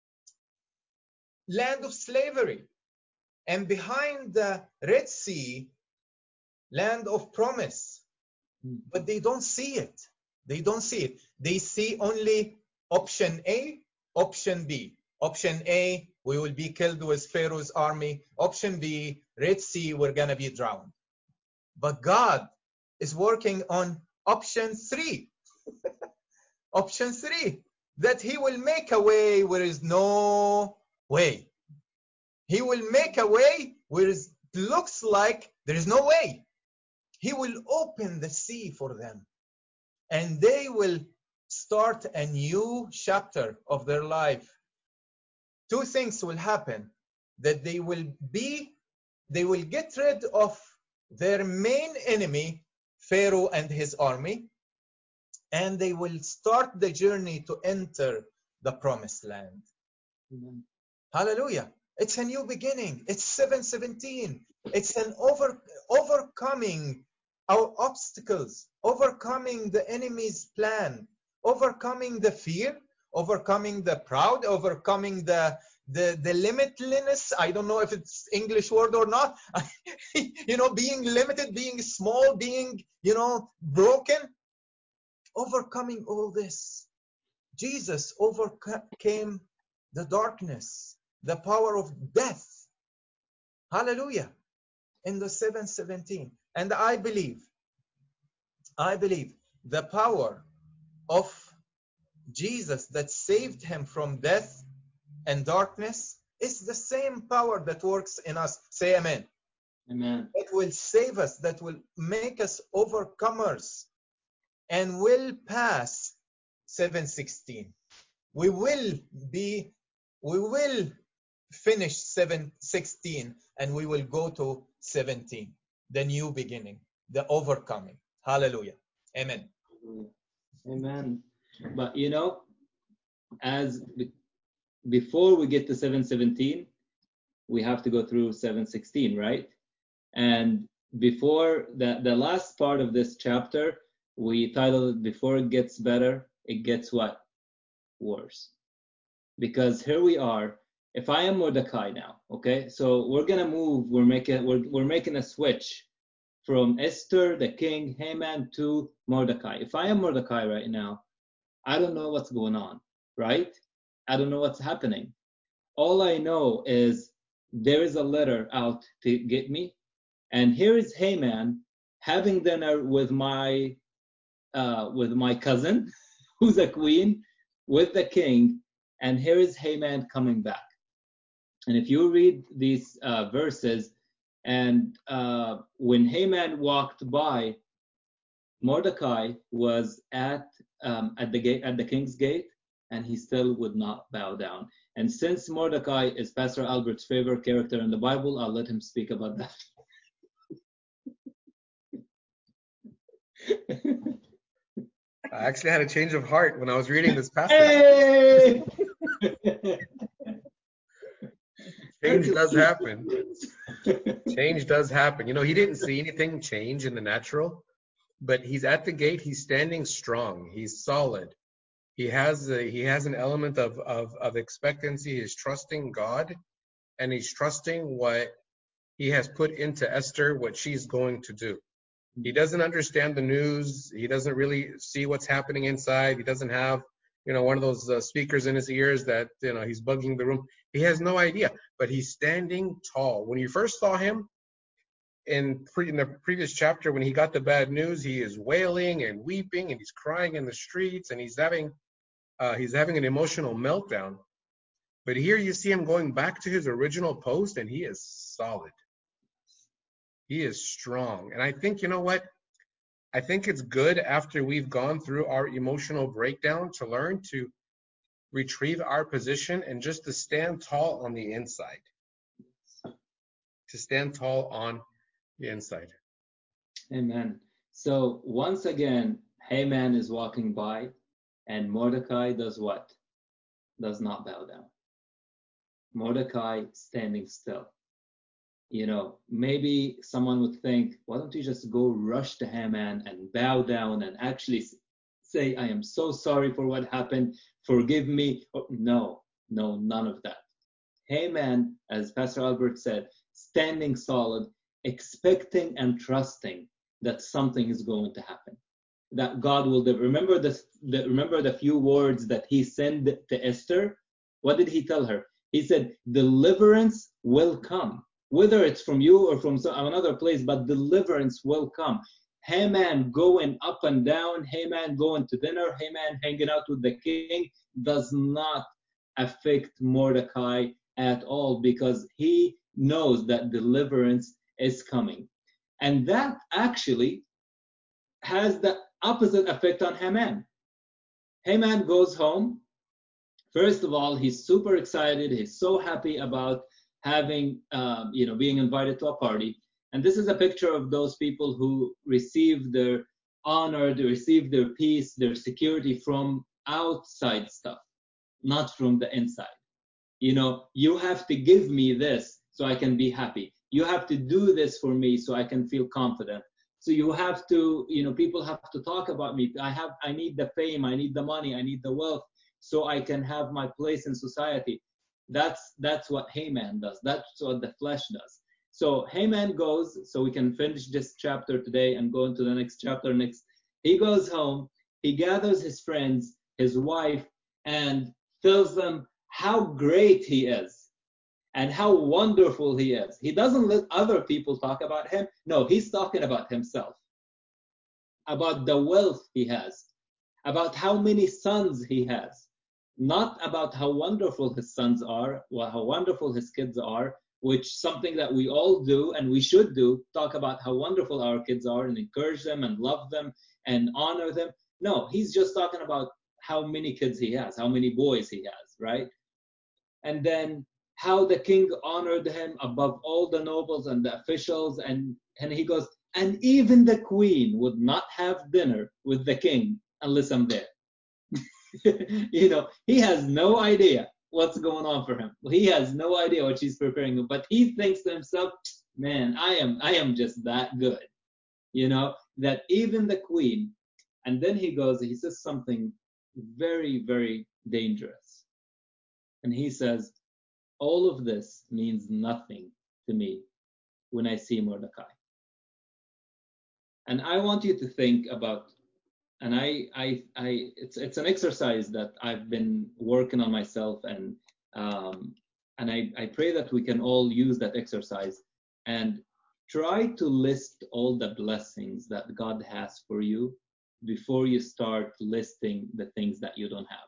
Speaker 4: land of slavery, and behind the Red Sea, land of promise. But they don't see it. They don't see it. They see only option A, option B. Option A, we will be killed with Pharaoh's army. Option B, Red Sea, we're going to be drowned. But God is working on option 3. Option 3, that he will make a way where is no way. He will make a way where it looks like there is no way. He will open the sea for them, and they will start a new chapter of their life. 2 things will happen: that they will get rid of their main enemy, Pharaoh and his army, and they will start the journey to enter the promised land.
Speaker 2: Amen.
Speaker 4: Hallelujah. It's a new beginning. It's 7:17. It's an overcoming our obstacles, overcoming the enemy's plan, overcoming the fear, overcoming the proud, overcoming the limitlessness. I don't know if it's English word or not. Being limited, being small, being, broken. Overcoming all this. Jesus overcame the darkness, the power of death. Hallelujah. In the 7:17. And I believe the power of Jesus that saved him from death and darkness is the same power that works in us. Say amen.
Speaker 2: Amen.
Speaker 4: It will save us, that will make us overcomers, and will pass 7:16. We will finish 7:16, and we will go to 17, the new beginning, the overcoming. Hallelujah. Amen.
Speaker 2: Amen. But before we get to 7:17, we have to go through 7:16, right? And before the last part of this chapter, we titled it, "Before it gets better, it gets what? Worse." Because here we are. If I am Mordecai now, okay, so we're gonna move. We're making a switch from Esther, the king, Haman, to Mordecai. If I am Mordecai right now, I don't know what's going on, right? I don't know what's happening. All I know is there is a letter out to get me, and here is Haman having dinner with my cousin, who's a queen, with the king, and here is Haman coming back. And if you read these verses, and when Haman walked by, Mordecai was at the king's gate, and he still would not bow down. And since Mordecai is Pastor Albert's favorite character in the Bible, I'll let him speak about that.
Speaker 3: I actually had a change of heart when I was reading this passage.
Speaker 2: Hey!
Speaker 3: Change does happen. Change does happen. He didn't see anything change in the natural, but he's at the gate. He's standing strong. He's solid. He has an element of expectancy. He's trusting God, and he's trusting what he has put into Esther, what she's going to do. He doesn't understand the news. He doesn't really see what's happening inside. He doesn't have, one of those speakers in his ears that, he's bugging the room. He has no idea, but he's standing tall. When you first saw him in the previous chapter, when he got the bad news, he is wailing and weeping, and he's crying in the streets, and he's having an emotional meltdown. But here you see him going back to his original post, and he is solid. He is strong. And I think, what? I think it's good after we've gone through our emotional breakdown to learn to retrieve our position and just to stand tall on the inside. To stand tall on the inside.
Speaker 2: Amen. So once again, Haman is walking by, and Mordecai does what? Does not bow down. Mordecai standing still. Maybe someone would think, why don't you just go rush to Haman and bow down and actually say, I am so sorry for what happened, forgive me. No, none of that. Haman, as Pastor Albert said, standing solid, expecting and trusting that something is going to happen, that God will deliver. Remember the few words that he sent to Esther? What did he tell her? He said, deliverance will come. Whether it's from you or from another place, but deliverance will come. Haman going up and down, Haman going to dinner, Haman hanging out with the king does not affect Mordecai at all, because he knows that deliverance is coming. And that actually has the opposite effect on Haman. Haman goes home. First of all, he's super excited. He's so happy about having, being invited to a party. And this is a picture of those people who receive their honor, they receive their peace, their security from outside stuff, not from the inside. You have to give me this so I can be happy. You have to do this for me so I can feel confident. So you have to, people have to talk about me. I need the fame, I need the money, I need the wealth so I can have my place in society. That's what Haman does. That's what the flesh does. So Haman goes, so we can finish this chapter today and go into the next chapter next. He goes home, he gathers his friends, his wife, and tells them how great he is and how wonderful he is. He doesn't let other people talk about him. No, he's talking about himself, about the wealth he has, about how many sons he has, not about how wonderful his sons are, or how wonderful his kids are, which something that we all do and we should do, talk about how wonderful our kids are and encourage them and love them and honor them. No, he's just talking about how many kids he has, how many boys he has, right? And then how the king honored him above all the nobles and the officials, and he goes, and even the queen would not have dinner with the king unless I'm there. He has no idea what's going on for him. He has no idea what she's preparing, but he thinks to himself, man, I am just that good, that even the queen. And then he says something very, very dangerous. And he says, all of this means nothing to me when I see Mordecai. And I want you to think about, and it's an exercise that I've been working on myself, and I pray that we can all use that exercise and try to list all the blessings that God has for you before you start listing the things that you don't have.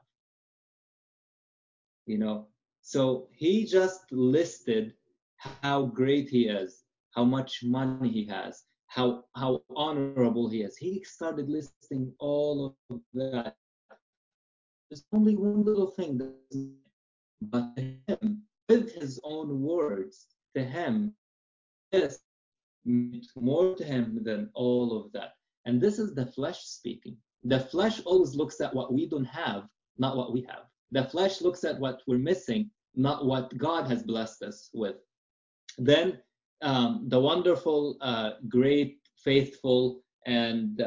Speaker 2: So he just listed how great he is, how much money he has, how honorable he is. He started listing all of that. There's only one little thing, but to him, with his own words, to him, this meant more to him than all of that. And this is the flesh speaking. The flesh always looks at what we don't have, not what we have. The flesh looks at what we're missing, not what God has blessed us with. Then the wonderful, great, faithful, and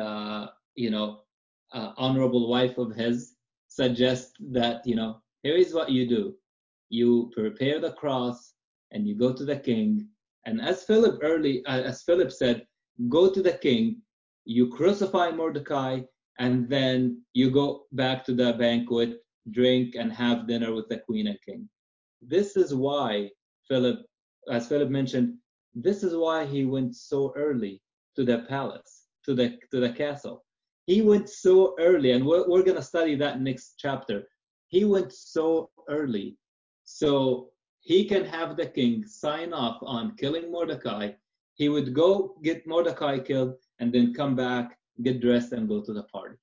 Speaker 2: honorable wife of his suggests that, here is what you do. You prepare the cross and you go to the king. And as Philip said, go to the king, you crucify Mordecai, and then you go back to the banquet, drink and have dinner with the queen and king. This is why as Philip mentioned, this is why he went so early to the palace, to the castle. He went so early, and we're going to study that next chapter. He went so early so he can have the king sign off on killing Mordecai. He would go get Mordecai killed and then come back, get dressed, and go to the party.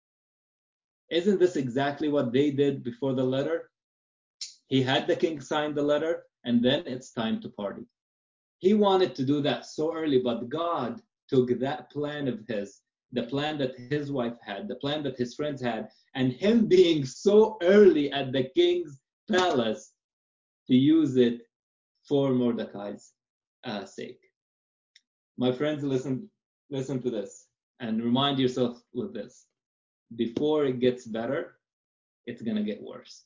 Speaker 2: Isn't this exactly what they did before the letter? He had the king sign the letter, and then it's time to party. He wanted to do that so early, but God took that plan of his, the plan that his wife had, the plan that his friends had, and him being so early at the king's palace to use it for Mordecai's sake. My friends, listen to this and remind yourself with this. Before it gets better, it's going to get worse.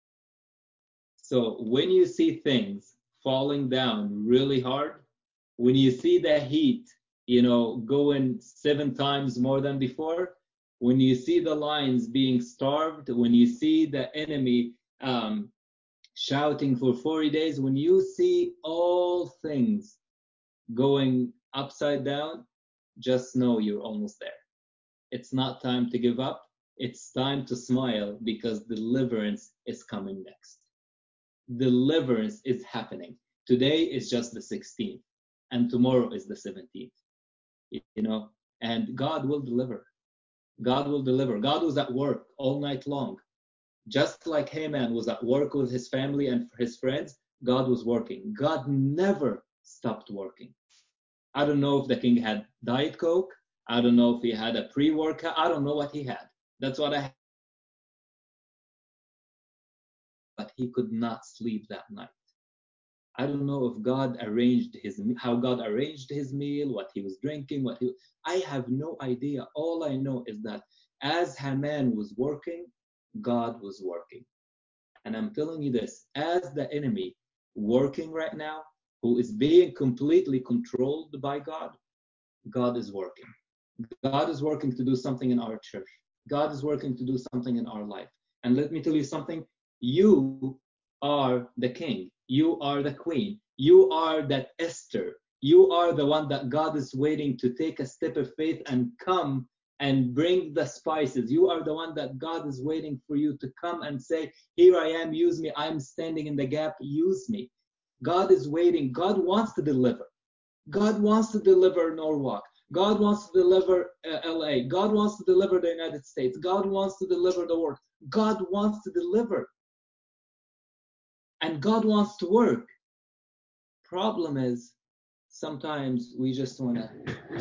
Speaker 2: So when you see things falling down really hard, when you see the heat, going 7 times more than before, when you see the lions being starved, when you see the enemy shouting for 40 days, when you see all things going upside down, just know you're almost there. It's not time to give up. It's time to smile because deliverance is coming next. Deliverance is happening. Today is just the 16th, and tomorrow is the 17th. You know, and God will deliver. God will deliver. God was at work all night long. Just like Haman was at work with his family and his friends, God was working. God never stopped working. I don't know if the king had Diet Coke. I don't know if he had a pre-workout. I don't know what he had. That's what I had. But he could not sleep that night. I don't know if God arranged how God arranged his meal, what he was drinking, I have no idea. All I know is that as Haman was working, God was working. And I'm telling you this, as the enemy working right now, who is being completely controlled by God, God is working. God is working to do something in our church. God is working to do something in our life. And let me tell you something, you are the king. You are the queen. You are that Esther. You are the one that God is waiting to take a step of faith and come and bring the spices. You are the one that God is waiting for you to come and say, here I am, use me. I'm standing in the gap, use me. God is waiting. God wants to deliver. God wants to deliver Norwalk. God wants to deliver LA. God wants to deliver the United States. God wants to deliver the world. God wants to deliver. And God wants to work. Problem is, sometimes we just want to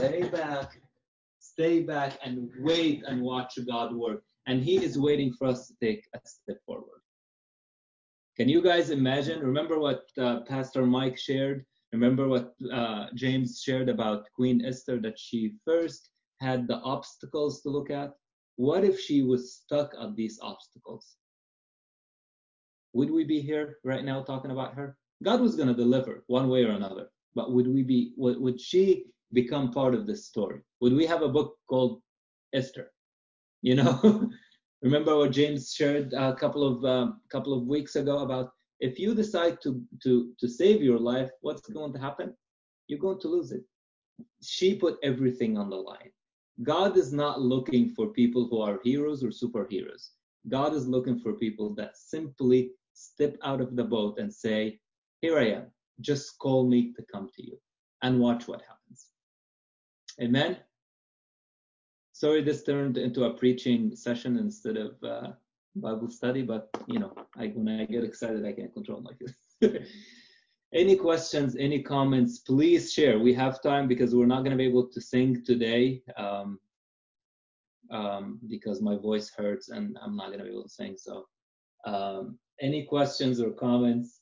Speaker 2: stay back and wait and watch God work. And he is waiting for us to take a step forward. Can you guys imagine? Remember what Pastor Mike shared? Remember what James shared about Queen Esther, that she first had the obstacles to look at? What if she was stuck at these obstacles? Would we be here right now talking about her? God was going to deliver one way or another, but would she become part of this story? Would we have a book called Esther? You know, remember what James shared a couple of weeks ago about if you decide to save your life, what's going to happen? You're going to lose it. She put everything on the line. God is not looking for people who are heroes or superheroes. God is looking for people that simply step out of the boat and say, here I am, just call me to come to you, and watch what happens. Amen. Sorry, this turned into a preaching session instead of Bible study, but you know, when I get excited, I can't control myself. Any questions, any comments, please share. We have time because we're not going to be able to sing today because my voice hurts and I'm not going to be able to sing. So any questions or comments?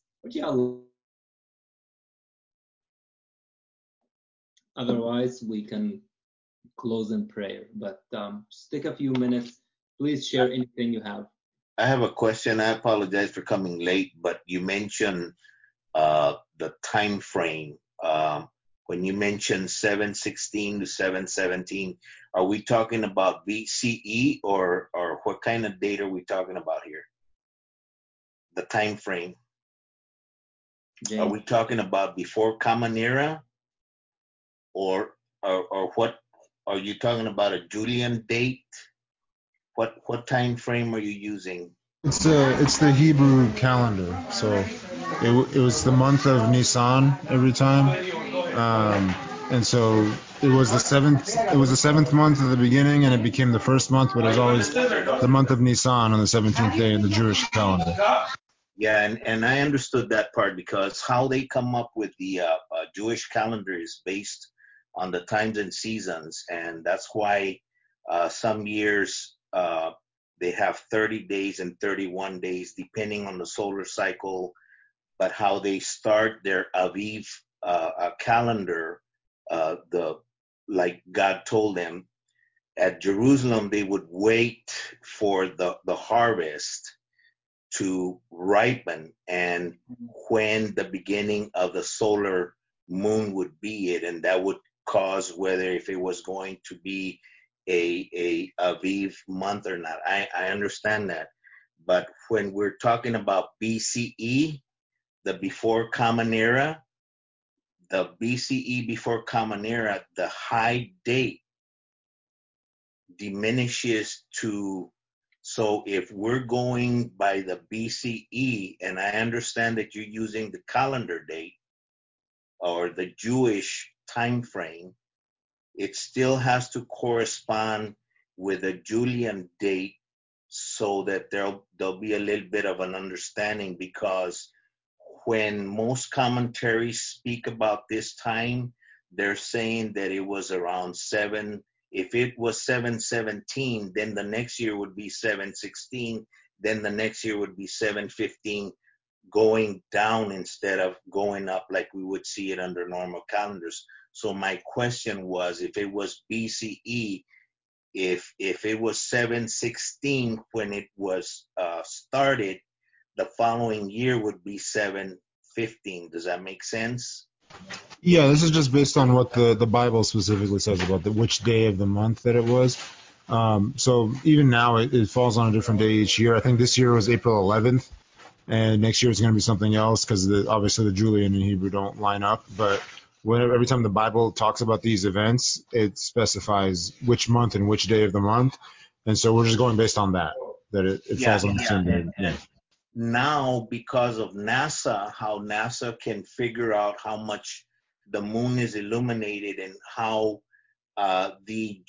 Speaker 2: Otherwise, we can close in prayer. But just take a few minutes. Please share anything you have.
Speaker 6: I have a question. I apologize for coming late, but you mentioned the time frame. When you mentioned 716 to 717, are we talking about BCE or what kind of date are we talking about here? The time frame. James. Are we talking about before Common Era, or what? Are you talking about a Julian date? What time frame are you using?
Speaker 5: It's the Hebrew calendar, so it was the month of Nisan every time, and so it was the seventh month at the beginning, and it became the first month, but it was always the month of Nisan on the 17th day in the Jewish calendar.
Speaker 6: Yeah, and I understood that part because how they come up with the Jewish calendar is based on the times and seasons, and that's why some years they have 30 days and 31 days depending on the solar cycle, but how they start their Aviv calendar, like God told them, at Jerusalem they would wait for the harvest to ripen and when the beginning of the solar moon would be it, and that would cause whether if it was going to be a Aviv month or not. I understand that, but when we're talking about BCE, the before Common Era, the BCE before Common Era, the high date diminishes to, so if we're going by the BCE, and I understand that you're using the calendar date or the Jewish time frame, it still has to correspond with a Julian date so that there'll be a little bit of an understanding, because when most commentaries speak about this time, they're saying that it was around 7. If it was 717, then the next year would be 716, then the next year would be 715, going down instead of going up like we would see it under normal calendars. So my question was, if it was BCE, if it was 716 when it was started, the following year would be 715. Does that make sense?
Speaker 5: Yeah, this is just based on what the Bible specifically says about which day of the month that it was. So even now, it falls on a different day each year. I think this year was April 11th, and next year it's going to be something else because obviously the Julian and Hebrew don't line up. But every time the Bible talks about these events, it specifies which month and which day of the month. And so we're just going based on that it falls on the same day.
Speaker 6: And now, because of NASA, how NASA can figure out how much the moon is illuminated, and how the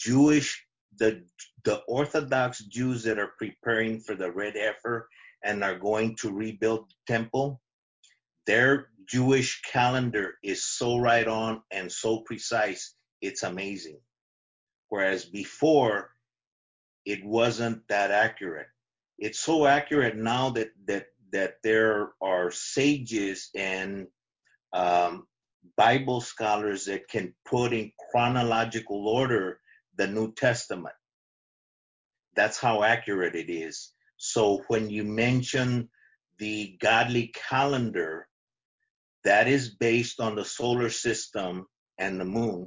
Speaker 6: Orthodox Jews that are preparing for the red heifer and are going to rebuild the temple, their Jewish calendar is so right on and so precise, it's amazing. Whereas before, it wasn't that accurate. It's so accurate now that there are sages and Bible scholars that can put in chronological order the New Testament. That's how accurate it is. So when you mention the godly calendar, that is based on the solar system and the moon,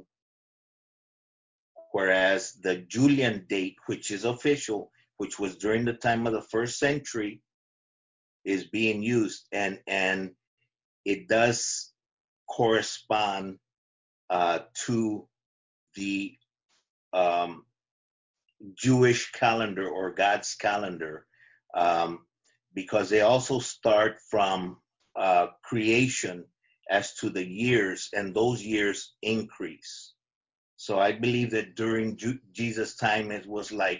Speaker 6: whereas the Julian date, which is official, which was during the time of the 1st century, is being used, and it does correspond to the Jewish calendar or God's calendar, because they also start from creation as to the years, and those years increase. So I believe that during Jesus' time, it was like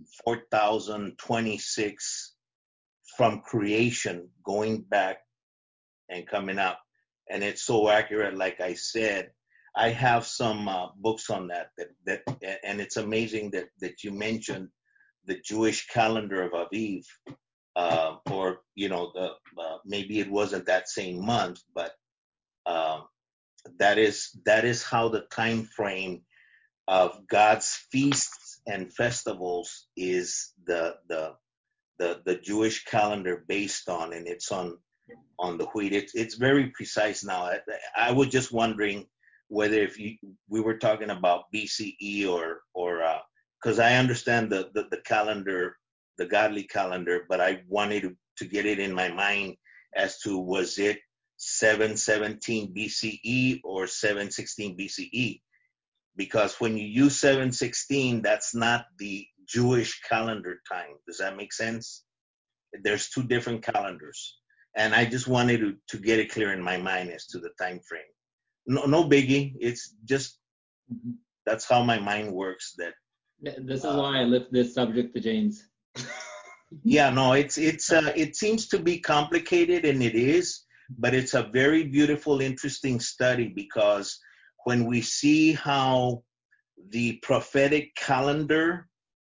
Speaker 6: 4,026 from creation going back and coming up. And it's so accurate, like I said. I have some books on that, and it's amazing that you mentioned the Jewish calendar of Aviv, or maybe it wasn't that same month, but that is how the time frame of God's feasts and festivals is the Jewish calendar based on, and it's on the wheat. It's very precise now. I was just wondering whether we were talking about BCE or because I understand the calendar, the godly calendar, but I wanted to get it in my mind as to, was it 717 BCE or 716 BCE? Because when you use 716, that's not the Jewish calendar time. Does that make sense? There's two different calendars. And I just wanted to get it clear in my mind as to the time frame. No biggie. It's just, that's how my mind works.
Speaker 2: This is why I left this subject to James.
Speaker 6: Yeah, no, it seems to be complicated, and it is, but it's a very beautiful, interesting study, because when we see how the prophetic calendar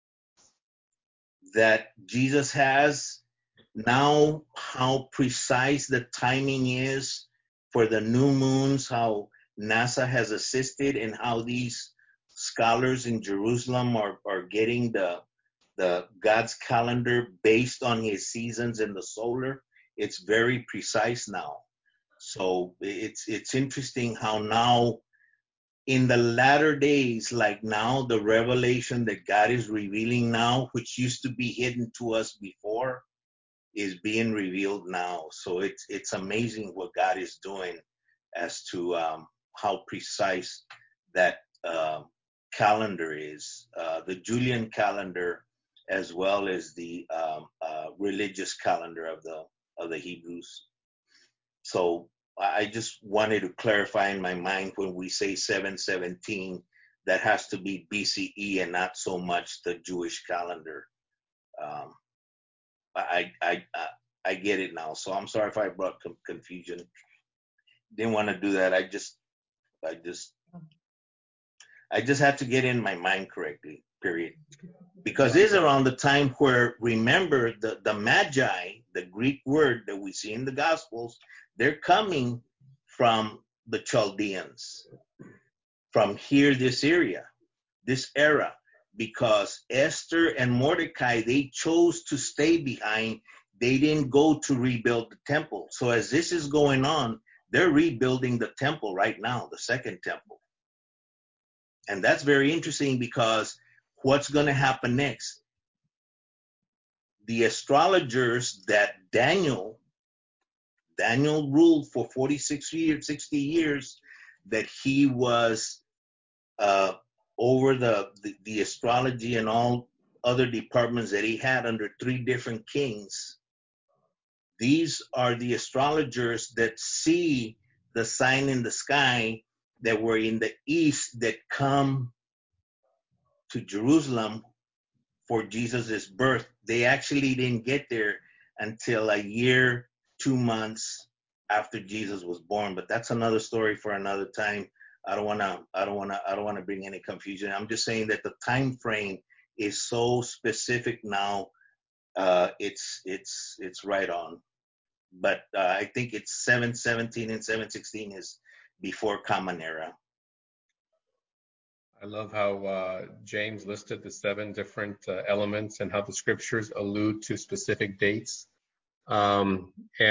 Speaker 6: that Jesus has, now how precise the timing is for the new moons, how NASA has assisted, and how these scholars in Jerusalem are getting the God's calendar based on his seasons in the solar. It's very precise now. So it's interesting how now in the latter days, like now, the revelation that God is revealing now, which used to be hidden to us before, is being revealed now. So it's amazing what God is doing as to how precise that calendar is, the Julian calendar, as well as the religious calendar of the Hebrews. So I just wanted to clarify in my mind when we say 717, that has to be BCE and not so much the Jewish calendar. I get it now. So I'm sorry if I brought confusion. Didn't want to do that. I just had to get in my mind correctly, period. Because this is around the time where, remember, the Magi, the Greek word that we see in the Gospels, they're coming from the Chaldeans, from here, this area, this era, because Esther and Mordecai, they chose to stay behind. They didn't go to rebuild the temple. So as this is going on, they're rebuilding the temple right now, the second temple. And that's very interesting, because what's going to happen next? The astrologers that Daniel ruled for 46 years, 60 years, that he was over the astrology and all other departments that he had under 3 different kings. These are the astrologers that see the sign in the sky that were in the east, that come to Jerusalem for Jesus's birth. They actually didn't get there until a year, 2 months after Jesus was born. But that's another story for another time. I don't want to bring any confusion. I'm just saying that the time frame is so specific now. It's right on. But I think it's 717 and 716 is before Common Era.
Speaker 3: I love how James listed the 7 different elements and how the scriptures allude to specific dates. And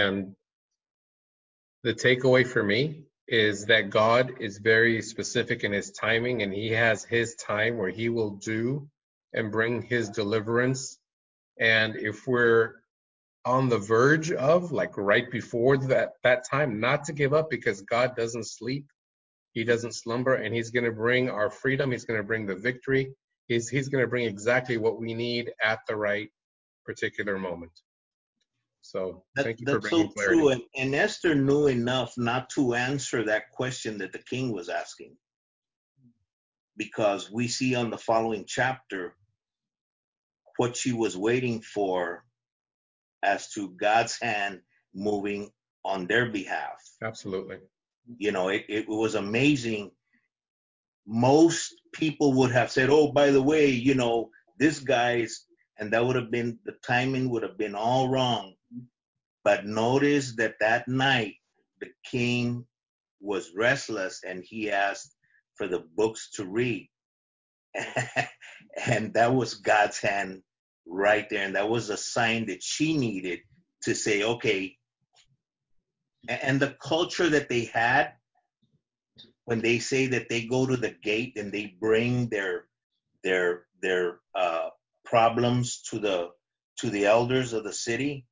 Speaker 3: the takeaway for me is that God is very specific in his timing, and he has his time where he will do and bring his deliverance. And if we're on the verge of, like right before that time, not to give up, because God doesn't sleep. He doesn't slumber, and he's going to bring our freedom. He's going to bring the victory. He's going to bring exactly what we need at the right particular moment. So thank you for bringing clarity. That's so
Speaker 6: true. And Esther knew enough not to answer that question that the king was asking, because we see on the following chapter what she was waiting for as to God's hand moving on their behalf.
Speaker 3: Absolutely.
Speaker 6: You know, it was amazing. Most people would have said, oh, by the way, you know, this guy's, and that would have been, the timing would have been all wrong. But notice that night, the king was restless, and he asked for the books to read. And that was God's hand right there. And that was a sign that she needed to say, okay. And the culture that they had, when they say that they go to the gate and they bring their problems to the elders of the city,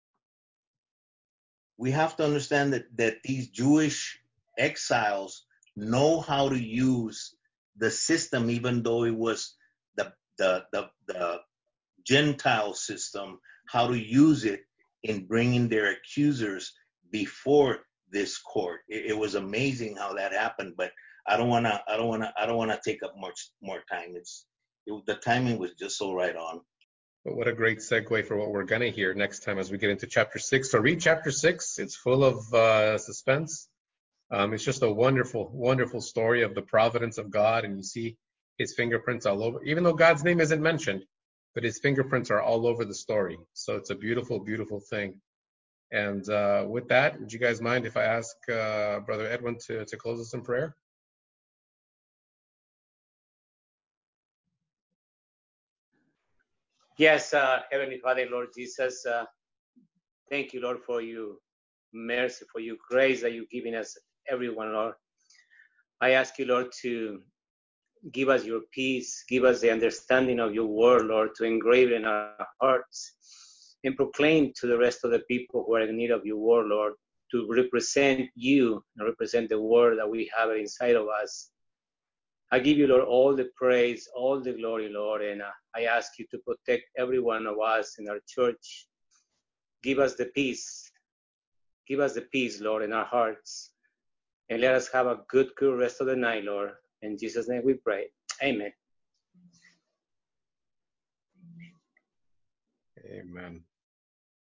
Speaker 6: we have to understand that these Jewish exiles know how to use the system, even though it was the Gentile system, how to use it in bringing their accusers before this court. It was amazing how that happened, but I don't want to take up much more time. The timing was just so right on.
Speaker 3: But what a great segue for what we're going to hear next time as we get into chapter 6. So read chapter 6. It's full of suspense. It's just a wonderful, wonderful story of the providence of God, and you see his fingerprints all over, even though God's name isn't mentioned, but his fingerprints are all over the story. So it's a beautiful, beautiful thing. And with that, would you guys mind if I ask Brother Edwin to close us in prayer?
Speaker 7: Yes, Heavenly Father, Lord Jesus, thank you, Lord, for your mercy, for your grace that you're giving us, everyone, Lord. I ask you, Lord, to give us your peace, give us the understanding of your word, Lord, to engrave in our hearts and proclaim to the rest of the people who are in need of your word, Lord. to represent you and represent the word that we have inside of us. I give you, Lord, all the praise, all the glory, Lord, and I ask you to protect every one of us in our church. Give us the peace. Give us the peace, Lord, in our hearts. And let us have a good rest of the night, Lord. In Jesus' name we pray. Amen.
Speaker 3: Amen.